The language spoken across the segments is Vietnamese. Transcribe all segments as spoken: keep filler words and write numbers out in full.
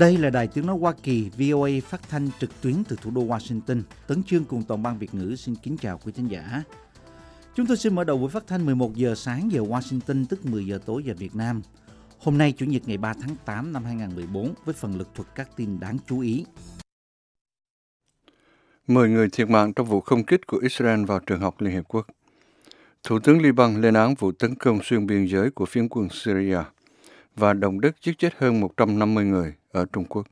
Đây là Đài Tiếng Nói Hoa Kỳ, vê o a phát thanh trực tuyến từ thủ đô Washington. Tấn Chương cùng toàn ban Việt ngữ xin kính chào quý thính giả. Chúng tôi xin mở đầu buổi phát thanh mười một giờ sáng giờ Washington, tức mười giờ tối giờ Việt Nam. Hôm nay, Chủ nhật ngày ba tháng tám năm hai nghìn không trăm mười bốn, với phần lược thuật các tin đáng chú ý. Mười người thiệt mạng trong vụ không kích của Israel vào trường học Liên Hiệp Quốc. Thủ tướng Liban lên án vụ tấn công xuyên biên giới của phiến quân Syria. Và động đất giết chết hơn một trăm năm mươi người ở Trung Quốc.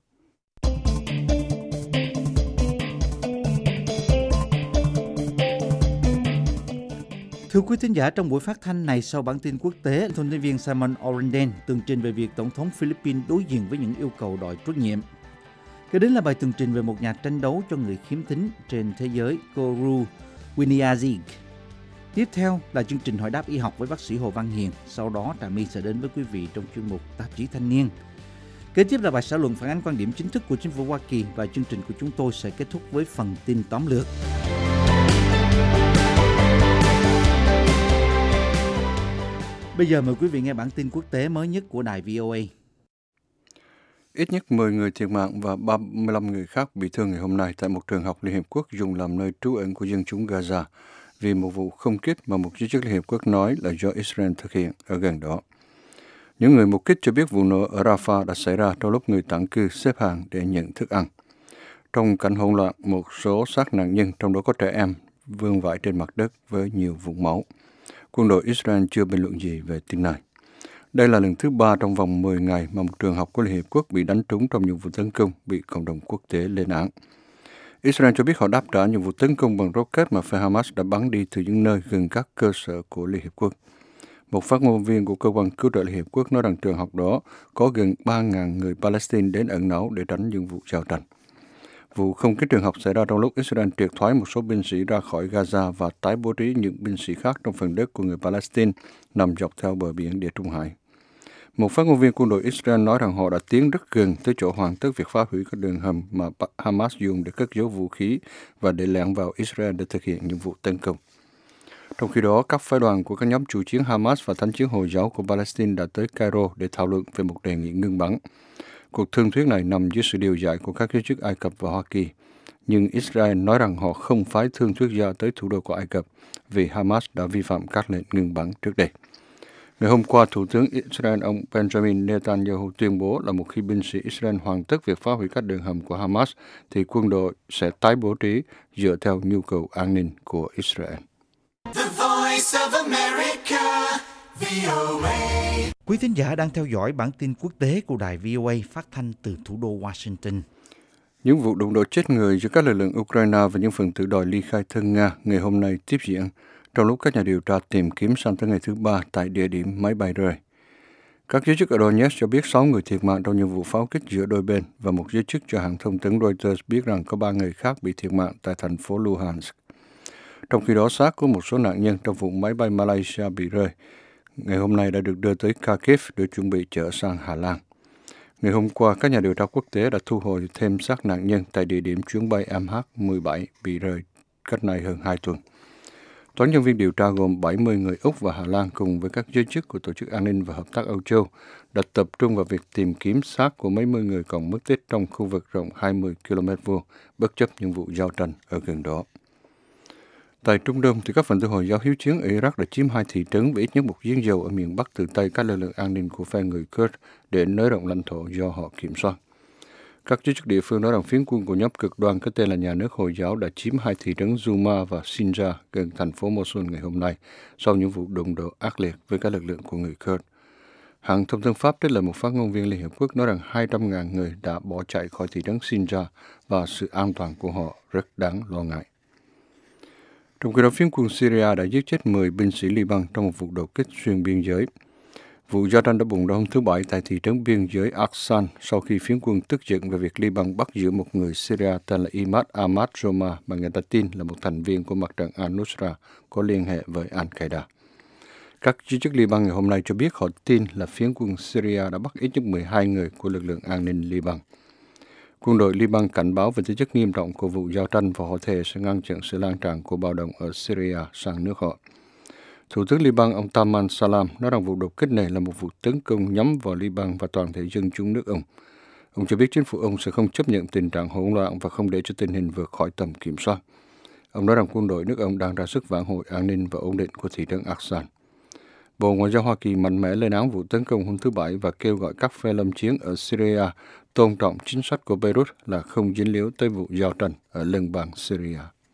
Thưa quý thính giả, trong buổi phát thanh này, sau bản tin quốc tế, thông tin viên Simon Orenden tường trình về việc Tổng thống Philippines đối diện với những yêu cầu đòi trách nhiệm. Kế đến là bài tường trình về một nhà tranh đấu cho người khiếm thính trên thế giới, Koru Winiarzik. Tiếp theo là chương trình hỏi đáp y học với bác sĩ Hồ Văn Hiền. Sau đó, Trà My sẽ đến với quý vị trong chuyên mục Tạp chí Thanh niên. Kế tiếp là bài xã luận phản ánh quan điểm chính thức của chính phủ Hoa Kỳ, và chương trình của chúng tôi sẽ kết thúc với phần tin tóm lược. Bây giờ mời quý vị nghe bản tin quốc tế mới nhất của đài vê o a. Ít nhất mười người thiệt mạng và ba mươi lăm người khác bị thương ngày hôm nay tại một trường học Liên Hiệp Quốc dùng làm nơi trú ẩn của dân chúng Gaza, vì một vụ không kích mà một giới chức Liên Hiệp Quốc nói là do Israel thực hiện ở gần đó. Những người mục kích cho biết vụ nổ ở Rafah đã xảy ra trong lúc người tản cư xếp hàng để nhận thức ăn. Trong cảnh hỗn loạn, một số xác nạn nhân, trong đó có trẻ em, vương vãi trên mặt đất với nhiều vũng máu. Quân đội Israel chưa bình luận gì về tin này. Đây là lần thứ ba trong vòng mười ngày mà một trường học của Liên Hiệp Quốc bị đánh trúng trong những vụ tấn công bị cộng đồng quốc tế lên án. Israel cho biết họ đáp trả những vụ tấn công bằng rocket mà phe Hamas đã bắn đi từ những nơi gần các cơ sở của Liên Hiệp Quốc. Một phát ngôn viên của cơ quan cứu trợ Liên Hiệp Quốc nói rằng trường học đó có gần ba nghìn người Palestine đến ẩn náu để tránh những vụ giao tranh. Vụ không kích trường học xảy ra trong lúc Israel triệt thoái một số binh sĩ ra khỏi Gaza và tái bố trí những binh sĩ khác trong phần đất của người Palestine nằm dọc theo bờ biển Địa Trung Hải. Một phát ngôn viên quân đội Israel nói rằng họ đã tiến rất gần tới chỗ hoàn tất việc phá hủy các đường hầm mà Hamas dùng để cất giấu vũ khí và để lẻn vào Israel để thực hiện những vụ tấn công. Trong khi đó, các phái đoàn của các nhóm chủ chiến Hamas và Thánh chiến Hồi giáo của Palestine đã tới Cairo để thảo luận về một đề nghị ngưng bắn. Cuộc thương thuyết này nằm dưới sự điều giải của các giới chức Ai Cập và Hoa Kỳ. Nhưng Israel nói rằng họ không phái thương thuyết gia tới thủ đô của Ai Cập vì Hamas đã vi phạm các lệnh ngừng bắn trước đây. Ngày hôm qua, Thủ tướng Israel ông Benjamin Netanyahu tuyên bố là một khi binh sĩ Israel hoàn tất việc phá hủy các đường hầm của Hamas, thì quân đội sẽ tái bố trí dựa theo nhu cầu an ninh của Israel. The Voice of America, vê o a. Quý thính giả đang theo dõi bản tin quốc tế của đài vê o a phát thanh từ thủ đô Washington. Những vụ đụng độ chết người giữa các lực lượng Ukraine và những phần tử đòi ly khai thân Nga ngày hôm nay tiếp diễn, trong lúc các nhà điều tra tìm kiếm sang tới ngày thứ ba tại địa điểm máy bay rơi. Các giới chức ở Donetsk cho biết sáu người thiệt mạng trong những vụ pháo kích giữa đôi bên, và một giới chức cho hãng thông tấn Reuters biết rằng có ba người khác bị thiệt mạng tại thành phố Luhansk. Trong khi đó, xác của một số nạn nhân trong vụ máy bay Malaysia bị rơi ngày hôm nay đã được đưa tới Kharkiv để chuẩn bị chở sang Hà Lan. Ngày hôm qua, các nhà điều tra quốc tế đã thu hồi thêm xác nạn nhân tại địa điểm chuyến bay M H mười bảy bị rơi cách nay hơn hai tuần. Toán nhân viên điều tra gồm bảy mươi người Úc và Hà Lan cùng với các giới chức của Tổ chức An ninh và Hợp tác Âu Châu đã tập trung vào việc tìm kiếm xác của mấy mươi người còn mất tích trong khu vực rộng hai mươi ki lô mét vuông, bất chấp những vụ giao tranh ở gần đó. Tại Trung Đông, thì các phần tử Hồi giáo hiếu chiến ở Iraq đã chiếm hai thị trấn và ít nhất một giếng dầu ở miền Bắc từ tay các lực lượng an ninh của phe người Kurd để nới rộng lãnh thổ do họ kiểm soát. Các giới chức địa phương nói rằng phiến quân của nhóm cực đoan có tên là Nhà nước Hồi giáo đã chiếm hai thị trấn Zuma và Sinjar gần thành phố Mosul ngày hôm nay sau những vụ đụng độ ác liệt với các lực lượng của người Kurd. Hãng thông tấn Pháp trích lời một phát ngôn viên Liên Hiệp Quốc nói rằng hai trăm nghìn người đã bỏ chạy khỏi thị trấn Sinjar và sự an toàn của họ rất đáng lo ngại. Trong khi đó, phiến quân Syria đã giết chết mười binh sĩ Liban trong một vụ đột kích xuyên biên giới. Vụ giao tranh đã bùng nổ hôm thứ Bảy tại thị trấn biên giới Aksan sau khi phiến quân tức giận về việc Liban bắt giữ một người Syria tên là Imad Ahmad Roma mà người ta tin là một thành viên của mặt trận Al-Nusra có liên hệ với Al-Qaeda. Các giới chức Liban ngày hôm nay cho biết họ tin là phiến quân Syria đã bắt ít nhất mười hai người của lực lượng an ninh Liban. Quân đội Liban cảnh báo về tính chất nghiêm trọng của vụ giao tranh và họ thề sẽ ngăn chặn sự lan tràn của bạo động ở Syria sang nước họ. Thủ tướng Liban ông Taman Salam nói rằng vụ đột kích này là một vụ tấn công nhắm vào Liban và toàn thể dân chúng nước ông. Ông cho biết chính phủ ông sẽ không chấp nhận tình trạng hỗn loạn và không để cho tình hình vượt khỏi tầm kiểm soát. Ông nói rằng quân đội nước ông đang ra sức vãn hồi an ninh và ổn định của thị trấn Aksan. Bộ Ngoại giao Hoa Kỳ mạnh mẽ lên án vụ tấn công hôm thứ Bảy và kêu gọi các phe lâm chiến ở Syria tôn trọng chính sách của Beirut là không dính líu tới vụ giao tranh ở liên bang Syria.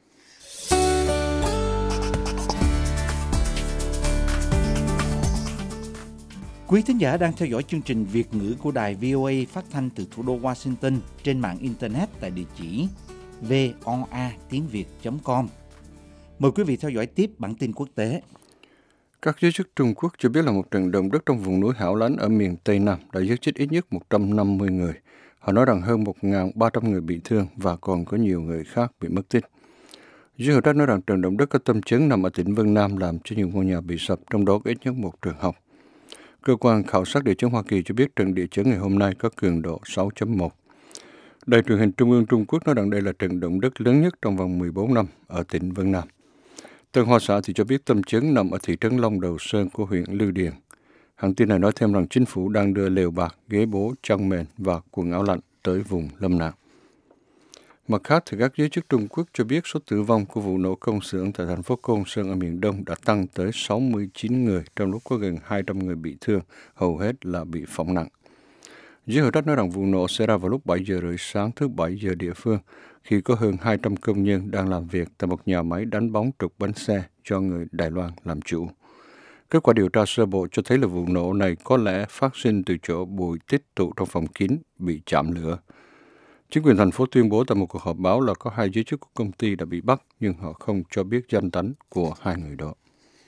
Quý thính giả đang theo dõi chương trình Việt ngữ của đài vê o a phát thanh từ thủ đô Washington trên mạng Internet tại địa chỉ voa tiếng việt chấm com. Mời quý vị theo dõi tiếp bản tin quốc tế. Các giới chức Trung Quốc cho biết là một trận động đất trong vùng núi hẻo lánh ở miền Tây Nam đã giết chết ít nhất một trăm năm mươi người. Họ nói rằng hơn một nghìn ba trăm người bị thương và còn có nhiều người khác bị mất tích. Giới hữu trách nói rằng trận động đất có tâm chấn nằm ở tỉnh Vân Nam làm cho nhiều ngôi nhà bị sập, trong đó có ít nhất một trường học. Cơ quan khảo sát địa chấn Hoa Kỳ cho biết trận địa chấn ngày hôm nay có cường độ sáu chấm một. Đài truyền hình Trung ương Trung Quốc nói rằng đây là trận động đất lớn nhất trong vòng mười bốn năm ở tỉnh Vân Nam. Tân Hoa Xã thì cho biết tâm chấn nằm ở thị trấn Long Đầu Sơn của huyện Lư Điền. Hãng tin này nói thêm rằng chính phủ đang đưa lều bạt, ghế bố, chăn mền và quần áo lạnh tới vùng lâm nạn. Mặt khác, thì các giới chức Trung Quốc cho biết số tử vong của vụ nổ công xưởng tại thành phố Côn Sơn ở miền Đông đã tăng tới sáu mươi chín người, trong lúc có gần hai trăm người bị thương, hầu hết là bị phỏng nặng. Giới hữu trách nói rằng vụ nổ xảy ra vào lúc bảy giờ rưỡi sáng thứ Bảy giờ địa phương, khi có hơn hai trăm công nhân đang làm việc tại một nhà máy đánh bóng trục bánh xe cho người Đài Loan làm chủ. Kết quả điều tra sơ bộ cho thấy là vụ nổ này có lẽ phát sinh từ chỗ bụi tích tụ trong phòng kín bị chạm lửa. Chính quyền thành phố tuyên bố tại một cuộc họp báo là có hai giới chức của công ty đã bị bắt, nhưng họ không cho biết danh tính của hai người đó.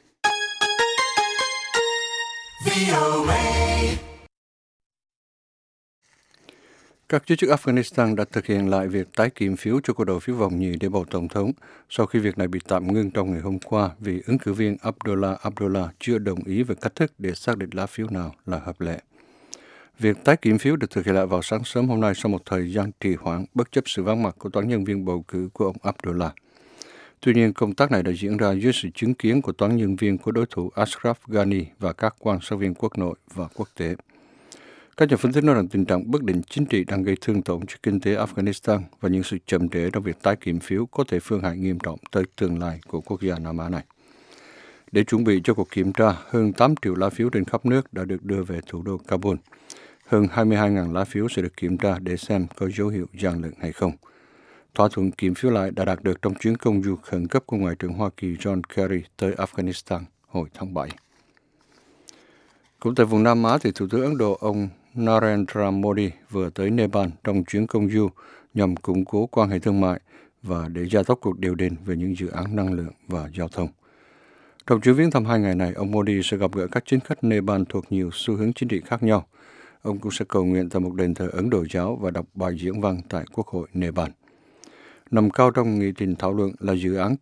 Các giới chức Afghanistan đã thực hiện lại việc tái kiểm phiếu cho cuộc đầu phiếu vòng nhì để bầu tổng thống, sau khi việc này bị tạm ngưng trong ngày hôm qua vì ứng cử viên Abdullah Abdullah chưa đồng ý về cách thức để xác định lá phiếu nào là hợp lệ. Việc tái kiểm phiếu được thực hiện lại vào sáng sớm hôm nay sau một thời gian trì hoãn bất chấp sự vắng mặt của toán nhân viên bầu cử của ông Abdullah. Tuy nhiên, công tác này đã diễn ra dưới sự chứng kiến của toán nhân viên của đối thủ Ashraf Ghani và các quan sát viên quốc nội và quốc tế. Các nhà phân tích nói rằng tình trạng bất định chính trị đang gây thương tổn cho kinh tế Afghanistan và những sự chậm trễ trong việc tái kiểm phiếu có thể phương hại nghiêm trọng tới tương lai của quốc gia Nam Á này. Để chuẩn bị cho cuộc kiểm tra, hơn tám triệu lá phiếu trên khắp nước đã được đưa về thủ đô Kabul. Hơn hai mươi hai nghìn lá phiếu sẽ được kiểm tra để xem có dấu hiệu gian lận hay không. Thỏa thuận kiểm phiếu lại đã đạt được trong chuyến công du khẩn cấp của Ngoại trưởng Hoa Kỳ John Kerry tới Afghanistan hồi tháng bảy. Cũng tại vùng Nam Á, thì Thủ tướng Ấn Độ ông Narendra Modi vừa tới Nepal trong chuyến công du nhằm củng cố quan hệ thương mại và để gia tốc cuộc điều đình về những dự án năng lượng và giao thông. Trong chuyến viếng thăm hai ngày này, ông Modi sẽ gặp gỡ các chính khách Nepal thuộc nhiều xu hướng chính trị khác nhau. Ông cũng sẽ cầu nguyện tại một đền thờ Ấn Độ giáo và đọc bài diễn văn tại Quốc hội Nepal. Nằm cao trong nghị trình thảo luận là dự án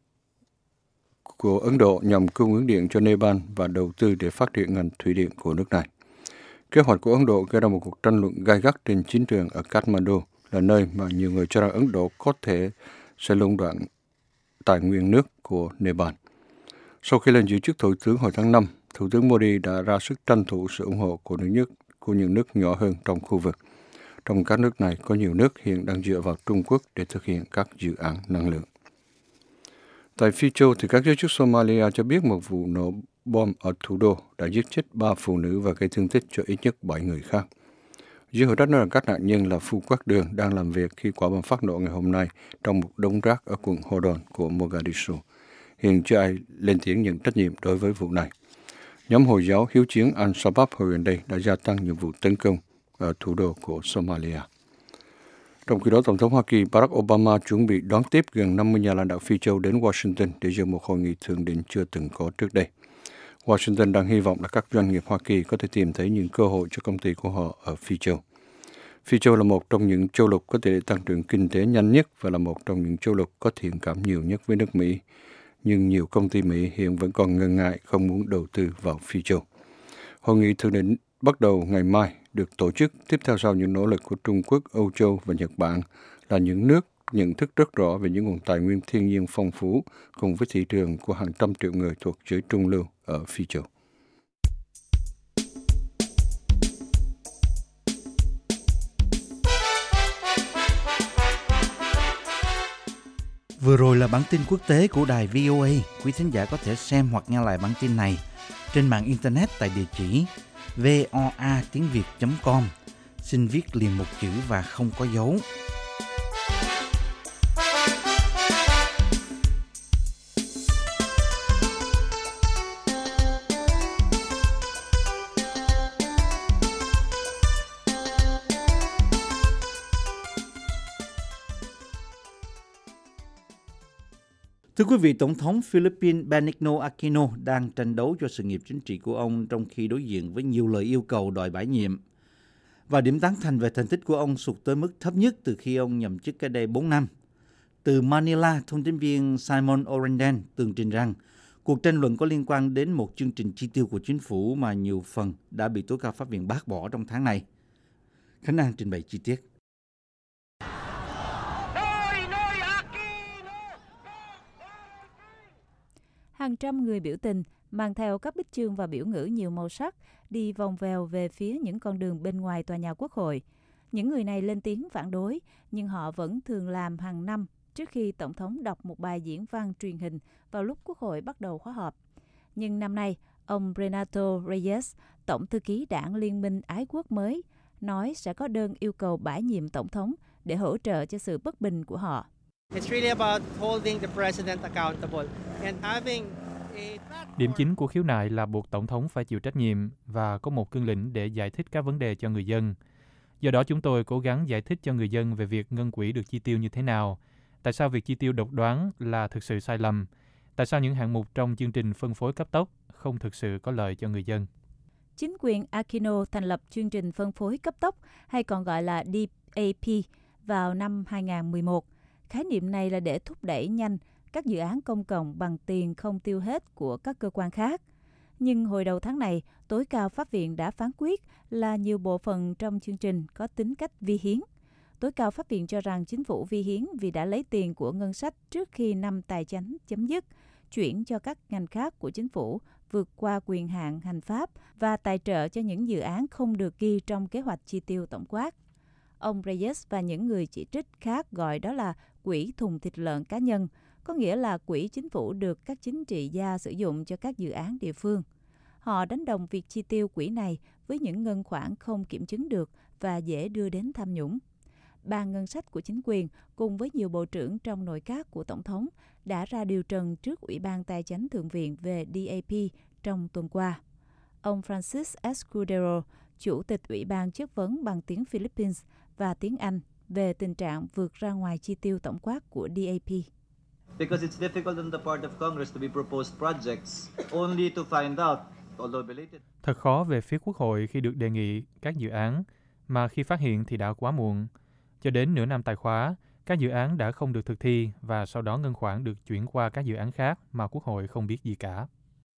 của Ấn Độ nhằm cung ứng điện cho Nepal và đầu tư để phát triển ngành thủy điện của nước này. Kế hoạch của Ấn Độ gây ra một cuộc tranh luận gay gắt trên chiến trường ở Kathmandu, là nơi mà nhiều người cho rằng Ấn Độ có thể sẽ lũng đoạn tài nguyên nước của Nepal. Sau khi lên giữ chức thủ tướng hồi tháng năm, Thủ tướng Modi đã ra sức tranh thủ sự ủng hộ của những nước, của những nước nhỏ hơn trong khu vực. Trong các nước này, có nhiều nước hiện đang dựa vào Trung Quốc để thực hiện các dự án năng lượng. Tại Phi Châu, thì các giới chức Somalia cho biết một vụ nổ bom ở thủ đô đã giết chết ba phụ nữ và gây thương tích cho ít nhất bảy người khác. Giới hữu trách nói rằng các nạn nhân là phu quắc đường đang làm việc khi quả bom phát nổ ngày hôm nay trong một đống rác ở quận Hodon của Mogadishu. Hiện chưa ai lên tiếng nhận trách nhiệm đối với vụ này. Nhóm Hồi giáo hiếu chiến Al-Shabaab hồi gần đây đã gia tăng những vụ tấn công ở thủ đô của Somalia. Trong khi đó, Tổng thống Hoa Kỳ Barack Obama chuẩn bị đón tiếp gần năm mươi nhà lãnh đạo Phi Châu đến Washington để dự một hội nghị thượng đỉnh chưa từng có trước đây. Washington đang hy vọng là các doanh nghiệp Hoa Kỳ có thể tìm thấy những cơ hội cho công ty của họ ở Phi Châu. Phi Châu là một trong những châu lục có tỷ lệ tăng trưởng kinh tế nhanh nhất và là một trong những châu lục có thiện cảm nhiều nhất với nước Mỹ. Nhưng nhiều công ty Mỹ hiện vẫn còn ngần ngại không muốn đầu tư vào Phi Châu. Hội nghị thượng đỉnh bắt đầu ngày mai được tổ chức tiếp theo sau những nỗ lực của Trung Quốc, Âu Châu và Nhật Bản là những nước nhận thức rất rõ về những nguồn tài nguyên thiên nhiên phong phú cùng với thị trường của hàng trăm triệu người thuộc giới trung lưu ở Phi Châu. Vừa rồi là bản tin quốc tế của đài vê o a. Quý thính giả có thể xem hoặc nghe lại bản tin này trên mạng Internet tại địa chỉ voa tiếng việt chấm com. Xin viết liền một chữ và không có dấu. Thưa quý vị, Tổng thống Philippines Benigno Aquino đang tranh đấu cho sự nghiệp chính trị của ông trong khi đối diện với nhiều lời yêu cầu đòi bãi nhiệm. Và điểm tán thành về thành tích của ông sụt tới mức thấp nhất từ khi ông nhậm chức cách đây bốn năm. Từ Manila, thông tin viên Simon Orenden tường trình rằng cuộc tranh luận có liên quan đến một chương trình chi tiêu của chính phủ mà nhiều phần đã bị tối cao pháp viện bác bỏ trong tháng này. Khánh An trình bày chi tiết. Hàng trăm người biểu tình mang theo các bích chương và biểu ngữ nhiều màu sắc đi vòng vèo về phía những con đường bên ngoài tòa nhà Quốc hội. Những người này lên tiếng phản đối, nhưng họ vẫn thường làm hàng năm trước khi Tổng thống đọc một bài diễn văn truyền hình vào lúc Quốc hội bắt đầu khóa họp. Nhưng năm nay, ông Renato Reyes, Tổng thư ký đảng Liên minh Ái quốc mới, nói sẽ có đơn yêu cầu bãi nhiệm Tổng thống để hỗ trợ cho sự bất bình của họ. It's really about holding the president accountable and having a... Điểm chính của khiếu nại là buộc Tổng thống phải chịu trách nhiệm và có một cương lĩnh để giải thích các vấn đề cho người dân. Do đó chúng tôi cố gắng giải thích cho người dân về việc ngân quỹ được chi tiêu như thế nào, tại sao việc chi tiêu độc đoán là thực sự sai lầm, tại sao những hạng mục trong chương trình phân phối cấp tốc không thực sự có lợi cho người dân. Chính quyền Aquino thành lập chương trình phân phối cấp tốc, hay còn gọi là đê a pê, vào năm hai nghìn không trăm mười một. Khái niệm này là để thúc đẩy nhanh các dự án công cộng bằng tiền không tiêu hết của các cơ quan khác. Nhưng hồi đầu tháng này, tối cao pháp viện đã phán quyết là nhiều bộ phận trong chương trình có tính cách vi hiến. Tối cao pháp viện cho rằng chính phủ vi hiến vì đã lấy tiền của ngân sách trước khi năm tài chánh chấm dứt, chuyển cho các ngành khác của chính phủ vượt qua quyền hạn hành pháp và tài trợ cho những dự án không được ghi trong kế hoạch chi tiêu tổng quát. Ông Reyes và những người chỉ trích khác gọi đó là quỹ thùng thịt lợn cá nhân, có nghĩa là quỹ chính phủ được các chính trị gia sử dụng cho các dự án địa phương. Họ đánh đồng việc chi tiêu quỹ này với những ngân khoản không kiểm chứng được và dễ đưa đến tham nhũng. Ban ngân sách của chính quyền cùng với nhiều bộ trưởng trong nội các của Tổng thống đã ra điều trần trước Ủy ban Tài chánh Thượng viện về đê a pê trong tuần qua. Ông Francis Escudero, Chủ tịch Ủy ban chất vấn bằng tiếng Philippines và tiếng Anh về tình trạng vượt ra ngoài chi tiêu tổng quát của đê a pê. Because it's difficult on the part of Congress to be proposed projects only to find out, although belated. Thật khó về phía Quốc hội khi được đề nghị các dự án, mà khi phát hiện thì đã quá muộn. Cho đến nửa năm tài khóa, các dự án đã không được thực thi và sau đó ngân khoản được chuyển qua các dự án khác mà Quốc hội không biết gì cả.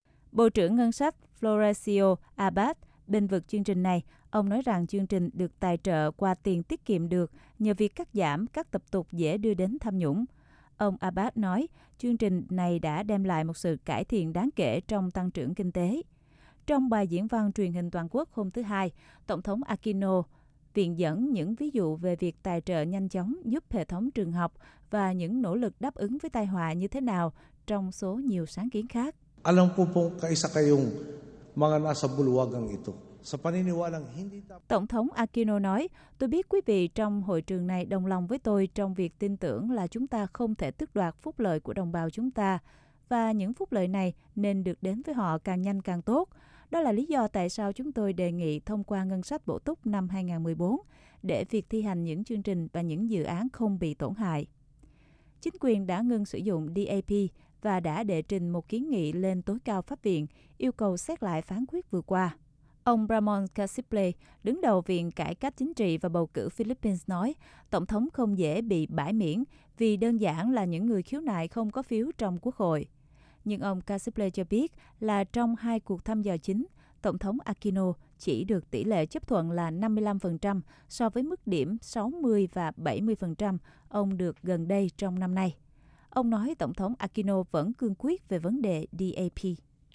Bộ trưởng Ngân sách Florencio Abad bên vực chương trình này. Ông nói rằng chương trình được tài trợ qua tiền tiết kiệm được nhờ việc cắt giảm các tập tục dễ đưa đến tham nhũng. Ông Abad nói chương trình này đã đem lại một sự cải thiện đáng kể trong tăng trưởng kinh tế. Trong bài diễn văn truyền hình toàn quốc hôm thứ Hai, Tổng thống Aquino viện dẫn những ví dụ về việc tài trợ nhanh chóng giúp hệ thống trường học và những nỗ lực đáp ứng với tai họa như thế nào trong số nhiều sáng kiến khác. Alam ko pong kaisa kayong mga nasa bulwagang ito. Tổng thống Aquino nói, tôi biết quý vị trong hội trường này đồng lòng với tôi trong việc tin tưởng là chúng ta không thể tước đoạt phúc lợi của đồng bào chúng ta và những phúc lợi này nên được đến với họ càng nhanh càng tốt. Đó là lý do tại sao chúng tôi đề nghị thông qua ngân sách bổ túc năm hai nghìn không trăm mười bốn để việc thi hành những chương trình và những dự án không bị tổn hại. Chính quyền đã ngưng sử dụng đê a pê và đã đệ trình một kiến nghị lên tối cao pháp viện yêu cầu xét lại phán quyết vừa qua. Ông Ramon Casiple, đứng đầu Viện Cải cách Chính trị và Bầu cử Philippines nói, Tổng thống không dễ bị bãi miễn vì đơn giản là những người khiếu nại không có phiếu trong Quốc hội. Nhưng ông Casiple cho biết là trong hai cuộc thăm dò chính, Tổng thống Aquino chỉ được tỷ lệ chấp thuận là năm mươi lăm phần trăm so với mức điểm sáu mươi và bảy mươi phần trăm ông được gần đây trong năm nay. Ông nói Tổng thống Aquino vẫn cương quyết về vấn đề đê a pê.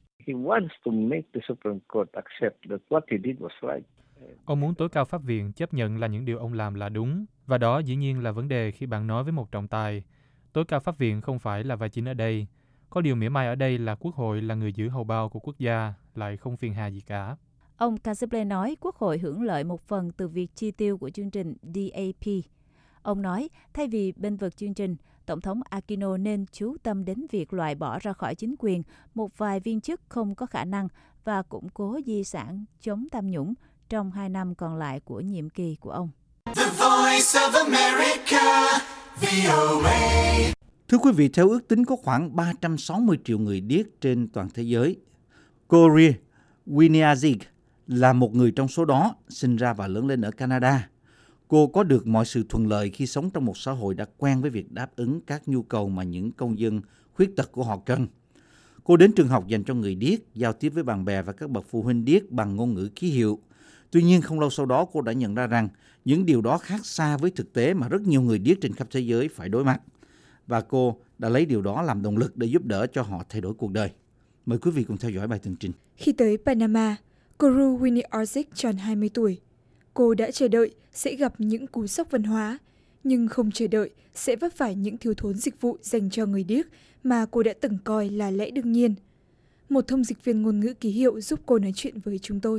Ông muốn tối cao pháp viện chấp nhận là những điều ông làm là đúng, và đó dĩ nhiên là vấn đề khi bạn nói với một trọng tài. Tối cao pháp viện không phải là vai chính ở đây. Có điều mỉa mai ở đây là Quốc hội là người giữ hầu bao của quốc gia, lại không phiền hà gì cả. Ông Cassible nói Quốc hội hưởng lợi một phần từ việc chi tiêu của chương trình D A P. Ông nói, thay vì bênh vực chương trình, Tổng thống Aquino nên chú tâm đến việc loại bỏ ra khỏi chính quyền một vài viên chức không có khả năng và củng cố di sản chống tham nhũng trong hai năm còn lại của nhiệm kỳ của ông. The Voice of America, V O A. Thưa quý vị, theo ước tính có khoảng ba trăm sáu mươi triệu người điếc trên toàn thế giới. Corey Winiarzik là một người trong số đó, sinh ra và lớn lên ở Canada. Cô có được mọi sự thuận lợi khi sống trong một xã hội đã quen với việc đáp ứng các nhu cầu mà những công dân khuyết tật của họ cần. Cô đến trường học dành cho người điếc, giao tiếp với bạn bè và các bậc phụ huynh điếc bằng ngôn ngữ ký hiệu. Tuy nhiên, không lâu sau đó cô đã nhận ra rằng những điều đó khác xa với thực tế mà rất nhiều người điếc trên khắp thế giới phải đối mặt. Và cô đã lấy điều đó làm động lực để giúp đỡ cho họ thay đổi cuộc đời. Mời quý vị cùng theo dõi bài tường trình. Khi tới Panama, Koru Winiarzik tròn hai mươi tuổi. Cô đã chờ đợi sẽ gặp những cú sốc văn hóa, nhưng không chờ đợi sẽ vấp phải những thiếu thốn dịch vụ dành cho người điếc mà cô đã từng coi là lẽ đương nhiên. Một thông dịch viên ngôn ngữ ký hiệu giúp cô nói chuyện với chúng tôi.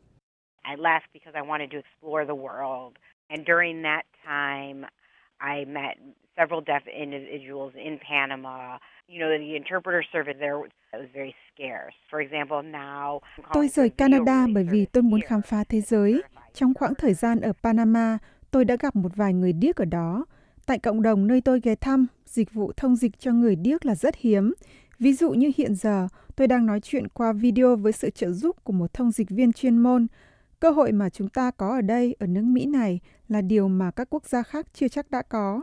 I left because I wanted to explore the world. And during that time, I met several deaf individuals in Panama. You know, the interpreter service there was very scarce. For example, now... Tôi rời Canada bởi vì tôi muốn khám phá thế giới. Trong khoảng thời gian ở Panama, tôi đã gặp một vài người điếc ở đó. Tại cộng đồng nơi tôi ghé thăm, dịch vụ thông dịch cho người điếc là rất hiếm. Ví dụ như hiện giờ, tôi đang nói chuyện qua video với sự trợ giúp của một thông dịch viên chuyên môn. Cơ hội mà chúng ta có ở đây, ở nước Mỹ này, là điều mà các quốc gia khác chưa chắc đã có.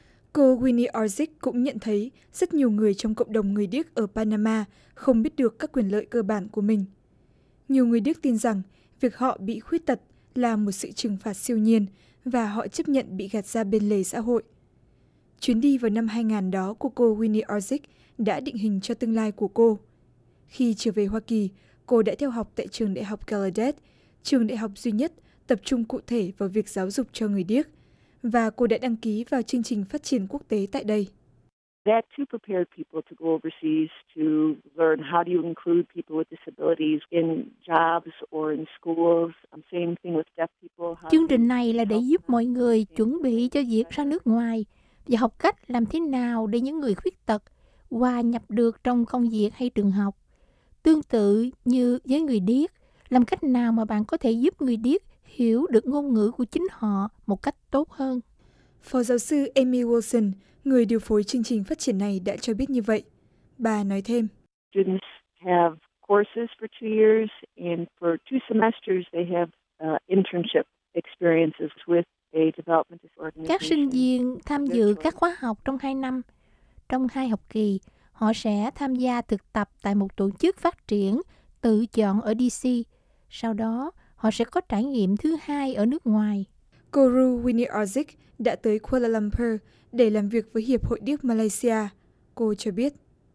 Cô Winiarzik cũng nhận thấy rất nhiều người trong cộng đồng người điếc ở Panama không biết được các quyền lợi cơ bản của mình. Nhiều người điếc tin rằng việc họ bị khuyết tật là một sự trừng phạt siêu nhiên và họ chấp nhận bị gạt ra bên lề xã hội. Chuyến đi vào năm hai nghìn đó của cô Winiarzik đã định hình cho tương lai của cô. Khi trở về Hoa Kỳ, cô đã theo học tại trường đại học Gallaudet, trường đại học duy nhất tập trung cụ thể vào việc giáo dục cho người điếc, và cô đã đăng ký vào chương trình phát triển quốc tế tại đây. That too prepared people to go overseas to learn how do you include people with disabilities in jobs or in schools. Same thing with deaf people. Chương trình này là để giúp mọi người chuẩn bị cho việc ra nước ngoài và học cách làm thế nào để những người khuyết tật hòa nhập được trong công việc hay trường học. Tương tự như với người điếc, làm cách nào mà bạn có thể giúp người điếc hiểu được ngôn ngữ của chính họ một cách tốt hơn. Phó giáo sư Amy Wilson, người điều phối chương trình phát triển này đã cho biết như vậy. Bà nói thêm. Students have courses for two years and for two semesters they have uh, internship experiences with a development organization. Các sinh viên tham dự các khóa học trong hai năm. Trong hai học kỳ, họ sẽ tham gia thực tập tại một tổ chức phát triển tự chọn ở đê xê. Sau đó, họ sẽ có trải nghiệm thứ hai ở nước ngoài. Koru Winiarzik đã tới Kuala Lumpur để làm việc với Hiệp hội Điếc Malaysia. Cô cho biết.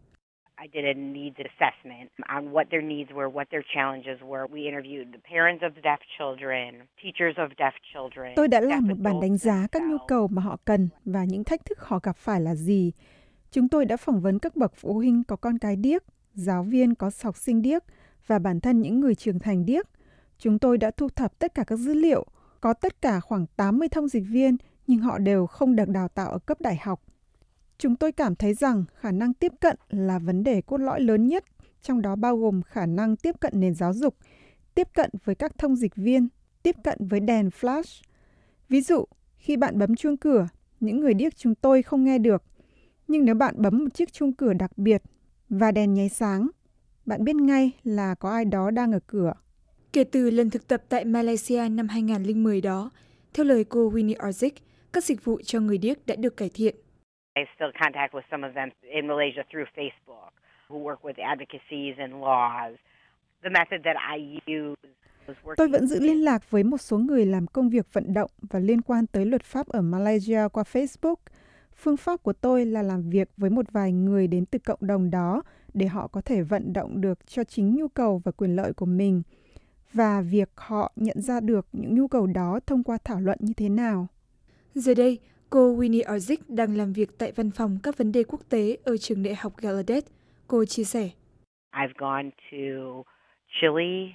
I did a needs assessment on what their needs were, what their challenges were. We interviewed the parents of deaf children, teachers of deaf children. Tôi đã làm một bản đánh giá các nhu cầu mà họ cần và những thách thức họ gặp phải là gì. Chúng tôi đã phỏng vấn các bậc phụ huynh có con cái điếc, giáo viên có học sinh điếc và bản thân những người trưởng thành điếc. Chúng tôi đã thu thập tất cả các dữ liệu, có tất cả khoảng tám mươi thông dịch viên, nhưng họ đều không được đào tạo ở cấp đại học. Chúng tôi cảm thấy rằng khả năng tiếp cận là vấn đề cốt lõi lớn nhất, trong đó bao gồm khả năng tiếp cận nền giáo dục, tiếp cận với các thông dịch viên, tiếp cận với đèn flash. Ví dụ, khi bạn bấm chuông cửa, những người điếc chúng tôi không nghe được. Nhưng nếu bạn bấm một chiếc chuông cửa đặc biệt và đèn nháy sáng, bạn biết ngay là có ai đó đang ở cửa. Kể từ lần thực tập tại Malaysia năm hai nghìn không trăm mười đó, theo lời cô Winiarzik, các dịch vụ cho người điếc đã được cải thiện. I still contact with some of them in Malaysia through Facebook, who work with advocacies and laws. The method that I use was working. Tôi vẫn giữ liên lạc với một số người làm công việc vận động và liên quan tới luật pháp ở Malaysia qua Facebook. Phương pháp của tôi là làm việc với một vài người đến từ cộng đồng đó để họ có thể vận động được cho chính nhu cầu và quyền lợi của mình, và việc họ nhận ra được những nhu cầu đó thông qua thảo luận như thế nào. Giờ đây, Cô Winnie Arzik đang làm việc tại văn phòng các vấn đề quốc tế ở trường đại học Gallaudet. Cô chia sẻ. I've gone to Chile,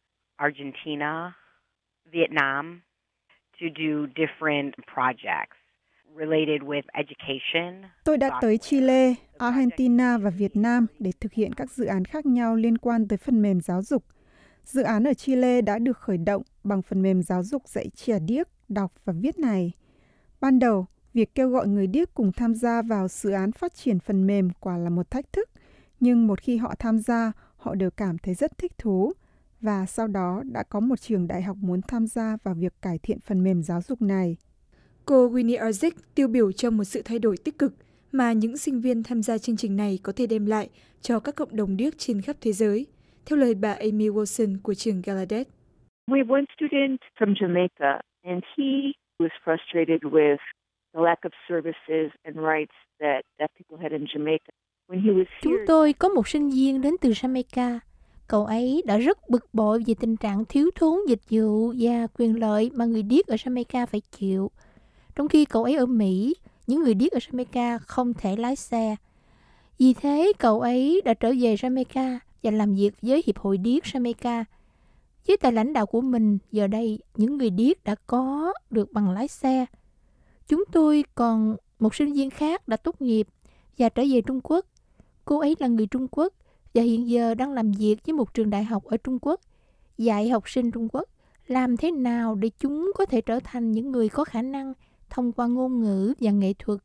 Argentina, Vietnam to do different projects related with education. Tôi đã tới Chile, Argentina và Việt Nam để thực hiện các dự án khác nhau liên quan tới phần mềm giáo dục. Dự án ở Chile đã được khởi động bằng phần mềm giáo dục dạy trẻ điếc, đọc và viết này. Ban đầu, việc kêu gọi người điếc cùng tham gia vào dự án phát triển phần mềm quả là một thách thức, nhưng một khi họ tham gia, họ đều cảm thấy rất thích thú. Và sau đó đã có một trường đại học muốn tham gia vào việc cải thiện phần mềm giáo dục này. Cô Winnie Arzik tiêu biểu cho một sự thay đổi tích cực mà những sinh viên tham gia chương trình này có thể đem lại cho các cộng đồng điếc trên khắp thế giới, theo lời bà Amy Wilson của trường Gallaudet. We have one student from Jamaica, and he was frustrated with the lack of services and rights that deaf people had in Jamaica. When he was Chúng here, tôi có một sinh viên đến từ Jamaica. Cậu ấy đã rất bực bội về tình trạng thiếu thốn dịch vụ và quyền lợi mà người điếc ở Jamaica phải chịu. Trong khi cậu ấy ở Mỹ, những người điếc ở Jamaica không thể lái xe. Vì thế, cậu ấy đã trở về Jamaica và làm việc với Hiệp hội Điếc Jamaica. Với tài lãnh đạo của mình, giờ đây, những người điếc đã có được bằng lái xe. Chúng tôi còn một sinh viên khác đã tốt nghiệp và trở về Trung Quốc. Cô ấy là người Trung Quốc và hiện giờ đang làm việc với một trường đại học ở Trung Quốc, dạy học sinh Trung Quốc làm thế nào để chúng có thể trở thành những người có khả năng thông qua ngôn ngữ và nghệ thuật.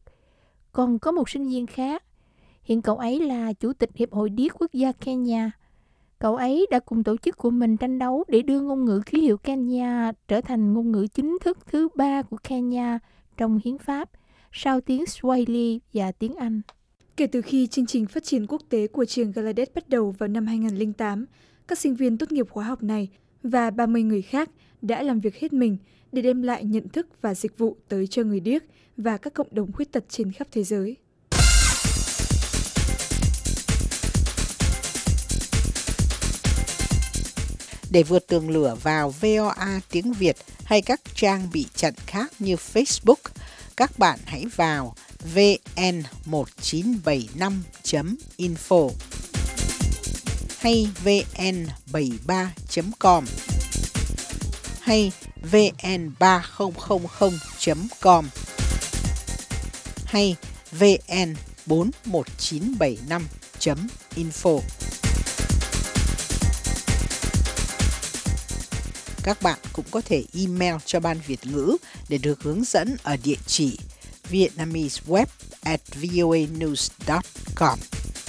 Còn có một sinh viên khác, hiện cậu ấy là Chủ tịch Hiệp hội Điếc Quốc gia Kenya. Cậu ấy đã cùng tổ chức của mình tranh đấu để đưa ngôn ngữ ký hiệu Kenya trở thành ngôn ngữ chính thức thứ ba của Kenya trong hiến pháp, sau tiếng Swahili và tiếng Anh. Kể từ khi chương trình phát triển quốc tế của trường Gallaudet bắt đầu vào năm hai nghìn không trăm lẻ tám, các sinh viên tốt nghiệp khóa học này và ba mươi người khác đã làm việc hết mình để đem lại nhận thức và dịch vụ tới cho người điếc và các cộng đồng khuyết tật trên khắp thế giới. Để vượt tường lửa vào vê o a tiếng Việt hay các trang bị chặn khác như Facebook, các bạn hãy vào vn một chín bảy năm chấm info hay vn bảy ba chấm com hay vn ba không không không chấm com hay vn bốn một chín bảy năm chấm info. Các bạn cũng có thể email cho Ban Việt ngữ để được hướng dẫn ở địa chỉ vietnameseweb at voanews dot com.